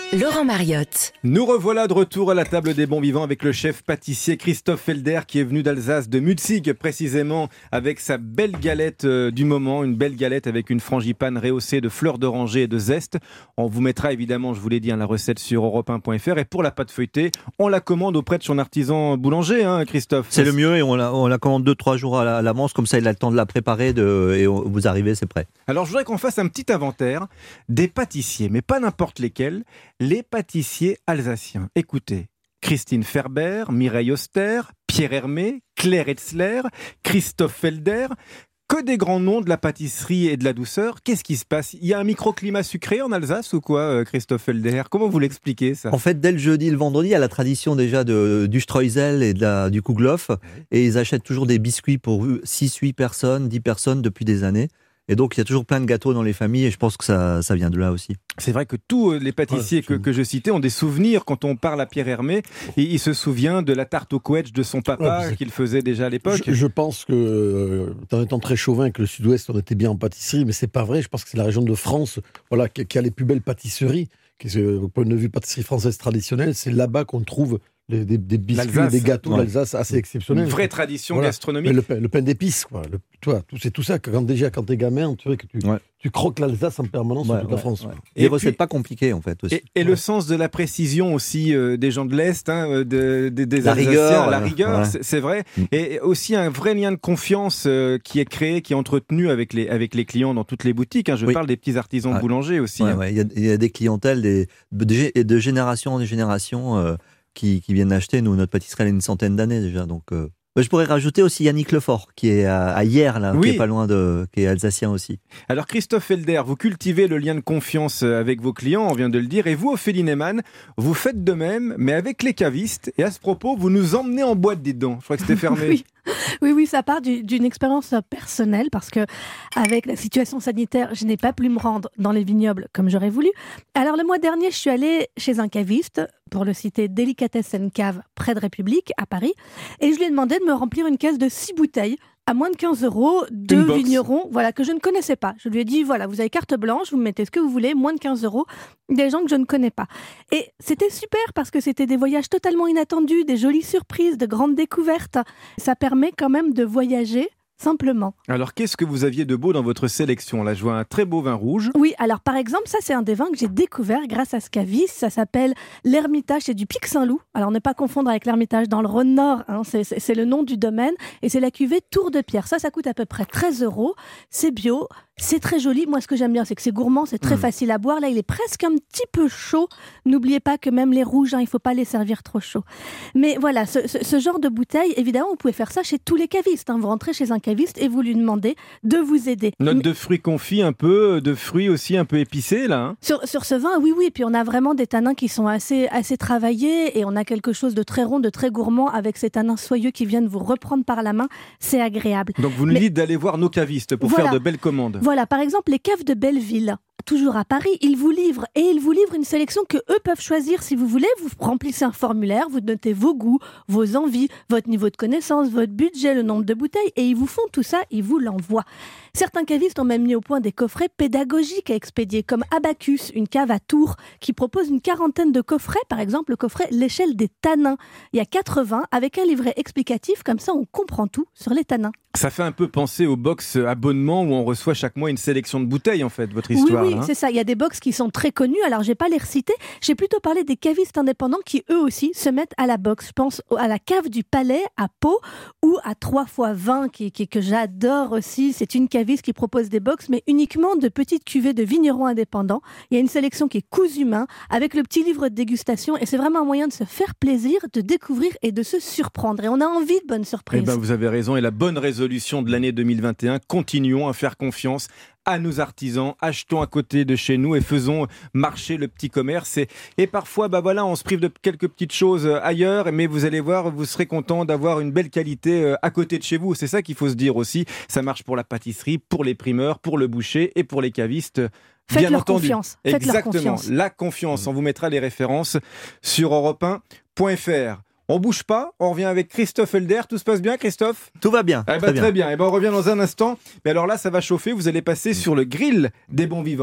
Laurent Mariotte. Nous revoilà de retour à la table des bons vivants avec le chef pâtissier Christophe Felder qui est venu d'Alsace, de Mutzig précisément, avec sa belle galette euh, du moment, une belle galette avec une frangipane rehaussée de fleurs d'oranger et de zeste. On vous mettra évidemment, je vous l'ai dit, hein, la recette sur europe un point f r, et pour la pâte feuilletée, on la commande auprès de son artisan boulanger, hein, Christophe. C'est le mieux et on la, on la commande deux trois jours à l'avance, comme ça il a le temps de la préparer de, et on, vous arrivez, c'est prêt. Alors je voudrais qu'on fasse un petit inventaire des pâtissiers, mais pas n'importe lesquels, les pâtissiers alsaciens. Écoutez, Christine Ferber, Mireille Oster, Pierre Hermé, Claire Etzler, Christophe Felder, que des grands noms de la pâtisserie et de la douceur. Qu'est-ce qui se passe? Il y a un microclimat sucré en Alsace ou quoi, Christophe Felder? Comment vous l'expliquez ça? En fait, dès le jeudi et le vendredi, il y a la tradition déjà de, du Streusel et de la, du Kouglof, et ils achètent toujours des biscuits pour six huit personnes, dix personnes depuis des années. Et donc, il y a toujours plein de gâteaux dans les familles et je pense que ça, ça vient de là aussi. C'est vrai que tous les pâtissiers ouais, que, que je citais ont des souvenirs. Quand on parle à Pierre Hermé, et il se souvient de la tarte au couetch de son papa ouais, qu'il faisait déjà à l'époque. Je, je pense que, euh, en étant très chauvin, que le Sud-Ouest, on était bien en pâtisserie, mais c'est pas vrai. Je pense que c'est la région de France voilà, qui, qui a les plus belles pâtisseries. Qui, au point de vue pâtisserie française traditionnelle, c'est là-bas qu'on trouve les, des, des biscuits et des gâteaux ouais. d'Alsace assez exceptionnels. Une vraie tradition voilà. gastronomique. Mais le pain, le pain d'épices, quoi. Le, toi, c'est tout ça. Quand, déjà, quand t'es gamin, tu vois que tu, ouais. tu croques l'Alsace en permanence ouais, sur toute ouais, la France. Ouais. Et, et recettes pas compliquées, en fait, aussi. Et, et ouais. le sens de la précision aussi euh, des gens de l'Est, hein, de, de, des la Alsaciens, rigueur, la rigueur, ouais. c'est, c'est vrai. Mm. Et aussi un vrai lien de confiance euh, qui est créé, qui est entretenu avec les, avec les clients dans toutes les boutiques. Hein. Je oui. parle des petits artisans ouais. boulangers aussi. Ouais, hein. ouais. Il, y a, il y a des clientèles des, de, de génération en génération euh, qui, qui viennent acheter. Nous, notre pâtisserie, elle a une centaine d'années déjà, donc... Euh... Je pourrais rajouter aussi Yannick Lefort, qui est à, à Hyères, là, oui. qui est pas loin de, qui est alsacien aussi. Alors Christophe Felder, vous cultivez le lien de confiance avec vos clients, on vient de le dire, et vous, Ophélie Neyman, vous faites de même, mais avec les cavistes. Et à ce propos, vous nous emmenez en boîte, dites donc. Je crois que c'était fermé. oui. Oui, oui, ça part du, d'une expérience personnelle parce que avec la situation sanitaire, je n'ai pas pu me rendre dans les vignobles comme j'aurais voulu. Alors le mois dernier, je suis allée chez un caviste, pour le citer Delicatessen Cave, près de République, à Paris, et je lui ai demandé de me remplir une caisse de six bouteilles à moins de quinze euros, deux vignerons voilà, que je ne connaissais pas. Je lui ai dit, voilà, vous avez carte blanche, vous me mettez ce que vous voulez, moins de quinze euros, des gens que je ne connais pas. Et c'était super parce que c'était des voyages totalement inattendus, des jolies surprises, de grandes découvertes. Ça permet quand même de voyager simplement. Alors, qu'est-ce que vous aviez de beau dans votre sélection? Là, je vois un très beau vin rouge. Oui, alors par exemple, ça c'est un des vins que j'ai découvert grâce à ce caviste. Ça s'appelle l'Hermitage, c'est du Pic Saint-Loup. Alors, ne pas confondre avec l'Hermitage dans le Rhône-Nord, hein, c'est, c'est, c'est le nom du domaine. Et c'est la cuvée Tour de Pierre. Ça, ça coûte à peu près treize euros. C'est bio. C'est très joli. Moi, ce que j'aime bien, c'est que c'est gourmand, c'est très mmh. facile à boire. Là, il est presque un petit peu chaud. N'oubliez pas que même les rouges, hein, il ne faut pas les servir trop chaud. Mais voilà, ce, ce, ce genre de bouteille, évidemment, vous pouvez faire ça chez tous les cavistes. Hein. Vous rentrez chez un caviste et vous lui demandez de vous aider. Note Mais... de fruits confits un peu, de fruits aussi un peu épicés, là. Hein. Sur, sur ce vin, oui, oui. Et puis, on a vraiment des tanins qui sont assez, assez travaillés et on a quelque chose de très rond, de très gourmand avec ces tanins soyeux qui viennent vous reprendre par la main. C'est agréable. Donc, vous nous Mais... dites d'aller voir nos cavistes pour voilà. faire de belles commandes. Voilà, par exemple, les caves de Belleville, toujours à Paris, ils vous livrent et ils vous livrent une sélection que eux peuvent choisir si vous voulez. Vous remplissez un formulaire, vous notez vos goûts, vos envies, votre niveau de connaissance, votre budget, le nombre de bouteilles et ils vous font tout ça, ils vous l'envoient. Certains cavistes ont même mis au point des coffrets pédagogiques à expédier, comme Abacus, une cave à Tours, qui propose une quarantaine de coffrets, par exemple le coffret L'échelle des tanins. Il y a quatre-vingts avec un livret explicatif, comme ça on comprend tout sur les tanins. Ça fait un peu penser au box abonnement où on reçoit chaque mois une sélection de bouteilles, en fait, votre histoire. Oui, oui, hein. c'est ça. Il y a des box qui sont très connus. Alors, je vais pas les reciter. J'ai plutôt parlé des cavistes indépendants qui, eux aussi, se mettent à la box. Je pense à la cave du Palais à Pau ou à trois fois vingt qui, qui, que j'adore aussi. C'est une caviste qui propose des box, mais uniquement de petites cuvées de vignerons indépendants. Il y a une sélection qui est cousu main avec le petit livre de dégustation et c'est vraiment un moyen de se faire plaisir, de découvrir et de se surprendre. Et on a envie de bonnes surprises. Eh ben, vous avez raison. Et la bonne résolution de l'année deux mille vingt et un, continuons à faire confiance à nos artisans, achetons à côté de chez nous et faisons marcher le petit commerce. Et, et parfois, bah voilà, on se prive de quelques petites choses ailleurs, mais vous allez voir, vous serez content d'avoir une belle qualité à côté de chez vous. C'est ça qu'il faut se dire aussi. Ça marche pour la pâtisserie, pour les primeurs, pour le boucher et pour les cavistes. Faites Bien leur entendu. confiance. Exactement. Faites leur confiance. La confiance. On vous mettra les références sur europe un point f r. On bouge pas, on revient avec Christophe Felder. Tout se passe bien, Christophe? Tout va bien. Eh ben, très bien. Très bien. Et ben, on revient dans un instant. Mais alors là, ça va chauffer. Vous allez passer sur le grill des bons vivants. Ouais.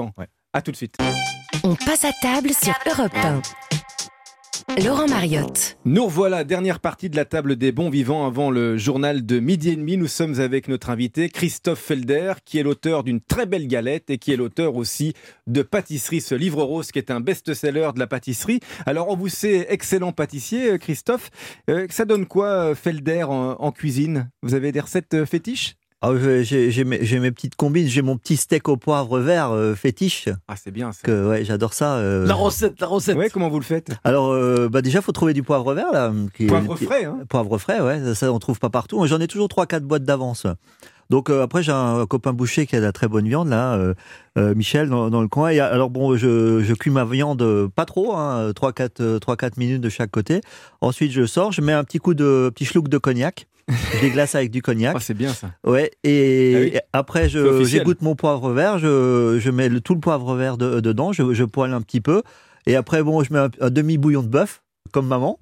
À tout de suite. On passe à table sur Europe un. Laurent Mariotte. Nous revoilà, dernière partie de la table des bons vivants avant le journal de midi et demi. Nous sommes avec notre invité Christophe Felder, qui est l'auteur d'une très belle galette et qui est l'auteur aussi de Pâtisserie, ce livre rose qui est un best-seller de la pâtisserie. Alors on vous sait excellent pâtissier, Christophe. Euh, ça donne quoi, Felder, en, en cuisine? Vous avez des recettes fétiches? Ah, j'ai, j'ai, mes, j'ai mes petites combines, j'ai mon petit steak au poivre vert euh, fétiche. Ah, c'est bien ça. Que, ouais, j'adore ça. Euh... La recette, la recette. Ouais, comment vous le faites? Alors, euh, bah déjà, faut trouver du poivre vert là. Qui, poivre qui, frais, hein. Poivre frais, ouais. Ça, ça on trouve pas partout. J'en ai toujours trois quatre boîtes d'avance. Donc euh, après, j'ai un copain boucher qui a de la très bonne viande là, euh, euh, Michel, dans, dans le coin. Et alors bon, je, je cuis ma viande pas trop, hein, trois quatre minutes de chaque côté. Ensuite, je sors, je mets un petit coup de petit schluck de cognac. Je déglace avec du cognac. Oh, c'est bien ça. Ouais. Et, ah oui. et après, je, j'égoutte mon poivre vert. Je, je mets le, tout le poivre vert de, dedans. Je, je poêle un petit peu. Et après, bon, je mets un, un demi bouillon de bœuf, comme maman.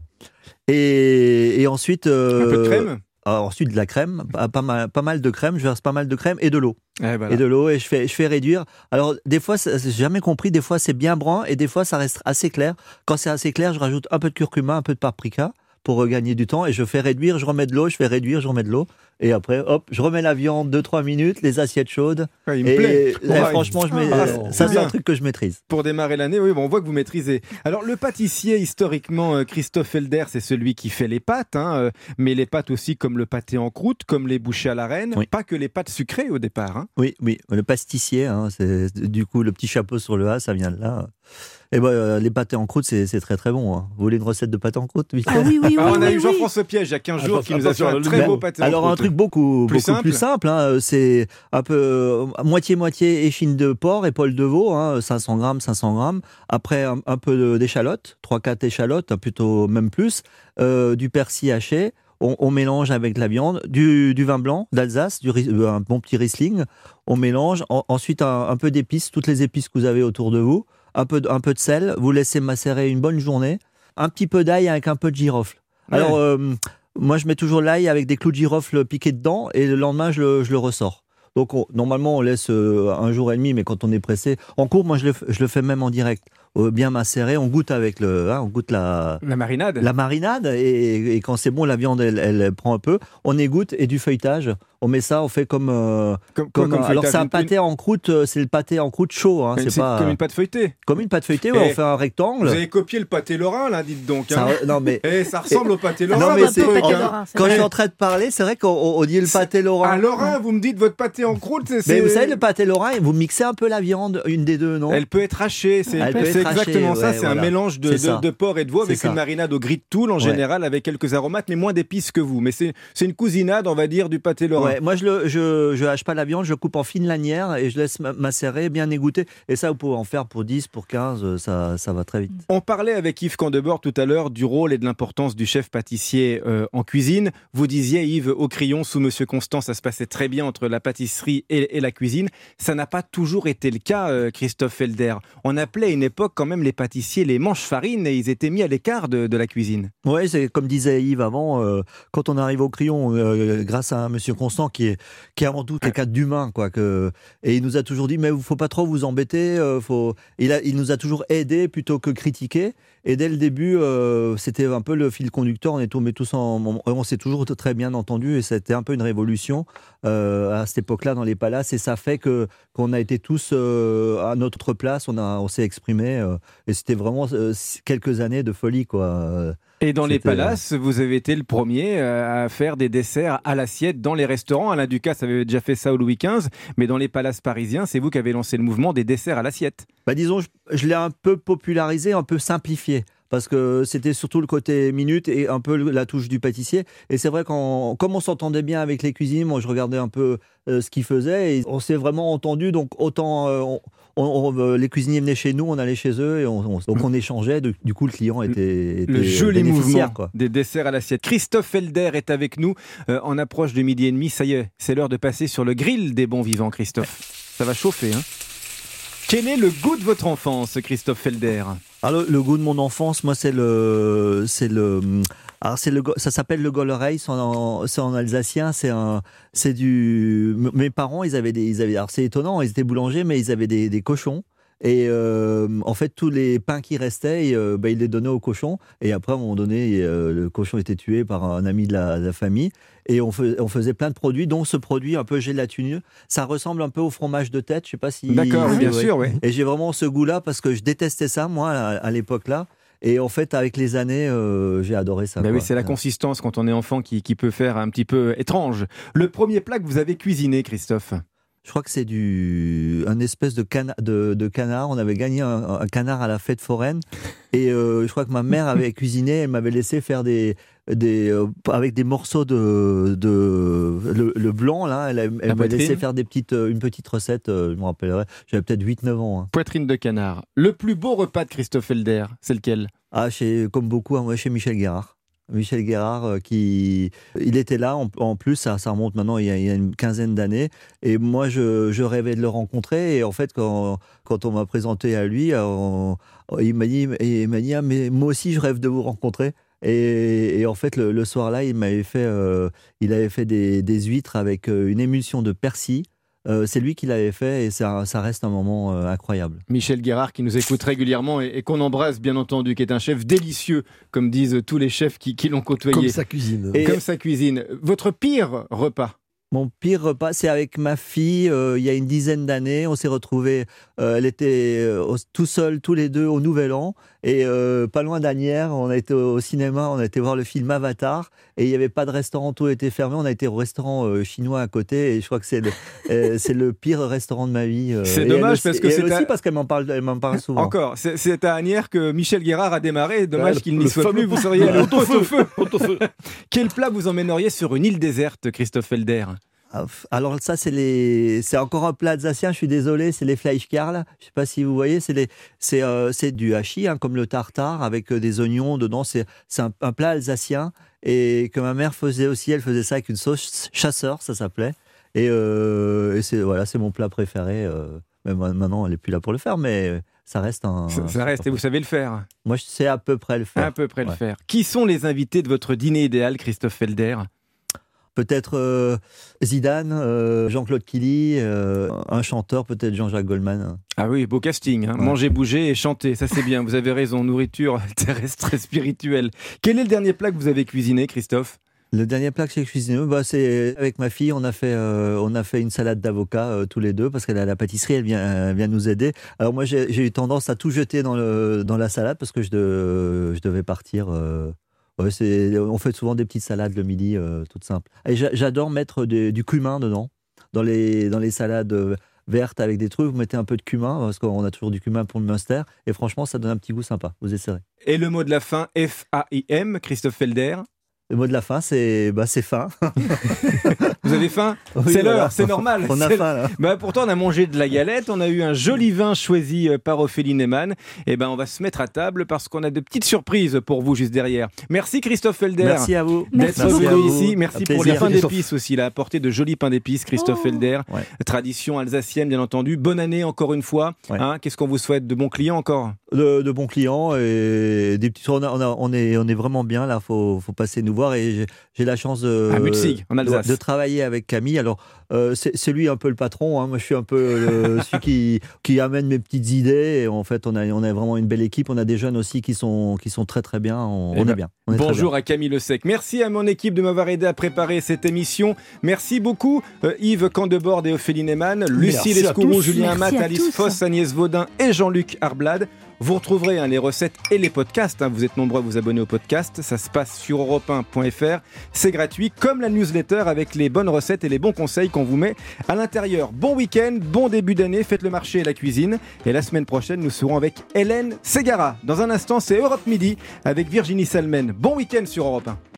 Et, et ensuite. Euh, un peu de crème. Alors, ensuite de la crème, pas mal, pas mal de crème. Je verse pas mal de crème et de l'eau. Eh ben et de l'eau et je fais, je fais réduire. Alors des fois, j'ai jamais compris. Des fois, c'est bien brun et des fois, ça reste assez clair. Quand c'est assez clair, je rajoute un peu de curcuma, un peu de paprika, pour gagner du temps, et je fais réduire, je remets de l'eau, je fais réduire, je remets de l'eau, et après, hop, je remets la viande deux trois minutes, les assiettes chaudes, ouais, il me et, plaît. et ouais, franchement, je mets, ah, ça c'est un truc que je maîtrise. Pour démarrer l'année, oui, bon, on voit que vous maîtrisez. Alors, le pâtissier, historiquement, Christophe Felder, c'est celui qui fait les pâtes, hein, mais les pâtes aussi comme le pâté en croûte, comme les bouchées à la reine, oui. Pas que les pâtes sucrées au départ. Hein. Oui, oui, le pastissier, hein, c'est, du coup, le petit chapeau sur le A, ça vient de là. Et ben, euh, les pâtés en croûte, c'est, c'est très très bon. Hein. Vous voulez une recette de pâté en croûte, Ah oui, oui, oui. ah, on a oui, eu oui. Jean-François Piège il y a quinze jours ah, qui nous a fait un très beau pâté en Alors, croûte. un truc beaucoup plus beaucoup simple. plus simple, hein, c'est un peu euh, moitié-moitié échine de porc, épaule de veau, hein, cinq cents grammes, cinq cents grammes. Après, un, un peu d'échalotes, trois quatre échalotes, plutôt même plus, euh, du persil haché. On, on mélange avec la viande, du, du vin blanc d'Alsace, du, un bon petit Riesling. On mélange. En, ensuite, un, un peu d'épices, toutes les épices que vous avez autour de vous. Un peu, un peu de sel. Vous laissez macérer une bonne journée. Un petit peu d'ail avec un peu de girofle. Ouais. Alors, euh, moi, je mets toujours l'ail avec des clous de girofle piqués dedans et le lendemain, je le, je le ressors. Donc, on, normalement, on laisse euh, un jour et demi, mais quand on est pressé, en cours, moi, je le, je le fais même en direct. Euh, bien macéré, on goûte avec le, hein, on goûte la, la marinade. La marinade, et, et quand c'est bon, la viande, elle, elle prend un peu. On égoutte et du feuilletage. On met ça, on fait comme, euh, comme, comme, comme alors c'est un pâté en croûte, c'est le pâté en croûte chaud. Hein, c'est, c'est pas pas comme une pâte feuilletée. Comme une pâte feuilletée, ouais, on fait un rectangle. Vous avez copié le pâté lorrain là, dites donc. Hein. Ça, non mais et ça ressemble au pâté lorrain. Non mais c'est, truc, en, hein. Quand je suis en train de parler, c'est vrai qu'on on dit le pâté lorrain. Un lorrain, vous me dites votre pâté en croûte. C'est, mais vous savez le pâté lorrain, vous mixez un peu la viande, une des deux, non? Elle peut être hachée. C'est, Elle peut c'est être exactement hachée, ça. ouais, c'est voilà. un mélange de, de, de porc et de veau avec c'est une ça. marinade au gris de Toul en ouais. général, avec quelques aromates, mais moins d'épices que vous. Mais c'est, c'est une cousinade, on va dire, du pâté lorrain. Ouais, moi je le, je, je hache pas la viande, je coupe en fines lanières et je laisse macérer, bien égoutter. Et ça, vous pouvez en faire pour dix, pour quinze, ça, ça va très vite. On parlait avec Yves Candebord tout à l'heure du rôle et de l'importance du chef pâtissier euh, en cuisine. Vous disiez, Yves, au Crillon, sous Monsieur Constant, ça se passait très bien entre la pâtisserie et, et la cuisine. Ça n'a pas toujours été le cas, euh, Christophe Felder. On appelait à une époque quand même les pâtissiers les manches-farines et ils étaient mis à l'écart de, de la cuisine. Oui, c'est comme disait Yves avant, euh, quand on arrive au Crillon, euh, grâce à Monsieur Constant qui est, qui est avant tout quelqu'un d'humain, quoi, que, et il nous a toujours dit, mais il ne faut pas trop vous embêter, euh, faut... il, a, il nous a toujours aidé plutôt que critiqué. Et dès le début, euh, c'était un peu le fil conducteur, on est tombés tous en... On s'est toujours très bien entendu et c'était un peu une révolution euh, à cette époque-là dans les palaces et ça fait que, qu'on a été tous euh, à notre place, on, a, on s'est exprimé euh, et c'était vraiment euh, quelques années de folie, quoi. Et dans C'était... les palaces, vous avez été le premier à faire des desserts à l'assiette dans les restaurants. Alain Ducasse avait déjà fait ça au Louis quinze, mais dans les palaces parisiens, c'est vous qui avez lancé le mouvement des desserts à l'assiette. Bah disons, je, je l'ai un peu popularisé, un peu simplifié. Parce que c'était surtout le côté minute et un peu la touche du pâtissier. Et c'est vrai qu'en comme on s'entendait bien avec les cuisiniers, moi je regardais un peu euh, ce qu'ils faisaient et on s'est vraiment entendu. Donc autant euh, on, on, on, les cuisiniers venaient chez nous, on allait chez eux et on, on, donc on échangeait. De, du coup le client était, était le joli mouvement quoi. Des desserts à l'assiette. Christophe Felder est avec nous euh, en approche de midi et demi. Ça y est, c'est l'heure de passer sur le grill des bons vivants, Christophe. Ça va chauffer, hein. Quel est le goût de votre enfance, Christophe Felder? Alors, le, le goût de mon enfance, moi, c'est le, c'est le, alors c'est le, ça s'appelle le Gollereis, c'est en, c'est en alsacien, c'est un, c'est du, mes parents, ils avaient des, ils avaient, alors c'est étonnant, ils étaient boulangers, mais ils avaient des, des cochons. Et euh, en fait, tous les pains qui restaient, et, euh, bah, il les donnait au cochon. Et après, à un moment donné, euh, le cochon était tué par un ami de la, de la famille. Et on, fais, on faisait plein de produits, dont ce produit un peu gélatineux. Ça ressemble un peu au fromage de tête. Je sais pas si. D'accord, si, bien ouais. sûr, oui. Et j'ai vraiment ce goût-là parce que je détestais ça, moi, à, à l'époque-là. Et en fait, avec les années, euh, j'ai adoré ça. Bah quoi. oui, c'est la consistance quand on est enfant qui, qui peut faire un petit peu étrange. Le premier plat que vous avez cuisiné, Christophe ? Je crois que c'est du un espèce de, cana... de, de canard. On avait gagné un, un canard à la fête foraine. Et euh, je crois que ma mère avait cuisiné. Elle m'avait laissé faire des, des euh, avec des morceaux de, de le, le blanc là. Elle, elle m'a laissé faire des petites, une petite recette. Euh, je me rappellerai. J'avais peut-être huit neuf ans. Hein. Poitrine de canard. Le plus beau repas de Christophe Helder, c'est lequel ? Ah, chez, comme beaucoup, hein, chez Michel Guérard. Michel Guérard, euh, qui, il était là. En, en plus, ça, ça remonte maintenant. Il y, a, il y a une quinzaine d'années. Et moi, je, je rêvais de le rencontrer. Et en fait, quand, quand on m'a présenté à lui, on, il m'a dit, il m'a dit, ah, mais moi aussi, je rêve de vous rencontrer. Et, et en fait, le, le soir-là, il m'avait fait, euh, il avait fait des, des huîtres avec une émulsion de persil. Euh, c'est lui qui l'avait fait et ça, ça reste un moment euh, incroyable. Michel Guérard qui nous écoute régulièrement et, et qu'on embrasse bien entendu, qui est un chef délicieux, comme disent tous les chefs qui, qui l'ont côtoyé. Comme sa cuisine. Et comme sa cuisine. Votre pire repas ? Mon pire repas, c'est avec ma fille, euh, il y a une dizaine d'années. On s'est retrouvés, euh, elle était euh, tout seule, tous les deux, au Nouvel An. Et euh, pas loin d'Asnières, on a été au cinéma, on a été voir le film Avatar. Et il n'y avait pas de restaurant, tout était fermé. On a été au restaurant euh, chinois à côté. Et je crois que c'est le, euh, c'est le pire restaurant de ma vie. Euh, c'est et dommage elle, parce que et c'est elle à... aussi parce qu'elle m'en parle, elle m'en parle souvent. Encore, c'est, c'est à Asnières que Michel Guérard a démarré. Dommage ouais, qu'il n'y soit plus. Vous seriez allé au feu. Quel plat vous emmèneriez sur une île déserte, Christophe Helder ? Alors ça, c'est, les... c'est encore un plat alsacien, je suis désolé, c'est les Fleischkerl. Je ne sais pas si vous voyez, c'est, les... c'est, euh, c'est du hachis, hein, comme le tartare, avec euh, des oignons dedans. C'est, c'est un, un plat alsacien et que ma mère faisait aussi. Elle faisait ça avec une sauce chasseur, ça s'appelait. Et, euh, et c'est, voilà, c'est mon plat préféré. Euh... Même maintenant, elle n'est plus là pour le faire, mais ça reste un... Ça, ça reste, et vous savez le faire ? Moi, je sais à peu près le faire. À peu près ouais. le faire. Qui sont les invités de votre dîner idéal, Christophe Helder ? Peut-être euh, Zidane, euh, Jean-Claude Killy, euh, un chanteur, peut-être Jean-Jacques Goldman. Ah oui, beau casting. Hein. Ouais. Manger, bouger et chanter, ça c'est bien. Vous avez raison, nourriture terrestre et spirituelle. Quel est le dernier plat que vous avez cuisiné, Christophe ? Le dernier plat que j'ai cuisiné, bah, c'est avec ma fille, on a fait, euh, on a fait une salade d'avocat euh, tous les deux parce qu'elle a la pâtisserie, elle vient, elle vient nous aider. Alors moi, j'ai, j'ai eu tendance à tout jeter dans, le, dans la salade parce que je, de, je devais partir... Euh, Ouais, c'est, on fait souvent des petites salades le midi, euh, toutes simples. Et j'adore mettre des, du cumin dedans, dans les, dans les salades vertes avec des trucs. Vous mettez un peu de cumin, parce qu'on a toujours du cumin pour le Munster. Et franchement, ça donne un petit goût sympa. Vous essayerez. Et le mot de la fin, F A I M, Christophe Helder ? Le mot de la fin, c'est, bah, c'est faim. Vous avez faim ? Oui, c'est voilà. l'heure, c'est normal. On a c'est... faim, là. Bah, pourtant, on a mangé de la galette, on a eu un joli vin choisi par Ophélie Neyman. Et ben, on va se mettre à table parce qu'on a de petites surprises pour vous juste derrière. Merci Christophe Helder. Merci à vous. D'être Merci venu ici. Merci à pour plaisir. les pains d'épices aussi. Il a apporté de jolis pains d'épices, Christophe oh. Helder. Ouais. Tradition alsacienne, bien entendu. Bonne année encore une fois. Ouais. Hein, qu'est-ce qu'on vous souhaite ? De bons clients encore ? De, de bons clients et des petits. On, a, on, a, on, est, on est vraiment bien là. Faut, faut passer nous voir et j'ai, j'ai la chance de, à Mutzig, en Alsace. de, de travailler avec Camille. Alors euh, c'est, c'est lui un peu le patron. Hein. Moi, je suis un peu euh, celui qui, qui amène mes petites idées. Et en fait, on a, on a vraiment une belle équipe. On a des jeunes aussi qui sont, qui sont très très bien. On, on ben, est bien. On est bonjour bien. à Camille Le Sec. Merci à mon équipe de m'avoir aidé à préparer cette émission. Merci beaucoup euh, Yves Candebord et Ophélie Neyman, Lucie Lescourou, Julien Amat, Alice Foss, Agnès Vaudin et Jean-Luc Arblade. Vous retrouverez hein, les recettes et les podcasts. Hein. Vous êtes nombreux à vous abonner au podcast. Ça se passe sur europe un point f r. C'est gratuit, comme la newsletter avec les bonnes recettes et les bons conseils qu'on vous met à l'intérieur. Bon week-end, bon début d'année. Faites le marché et la cuisine. Et la semaine prochaine, nous serons avec Hélène Ségara. Dans un instant, c'est Europe Midi avec Virginie Salmen. Bon week-end sur Europe un.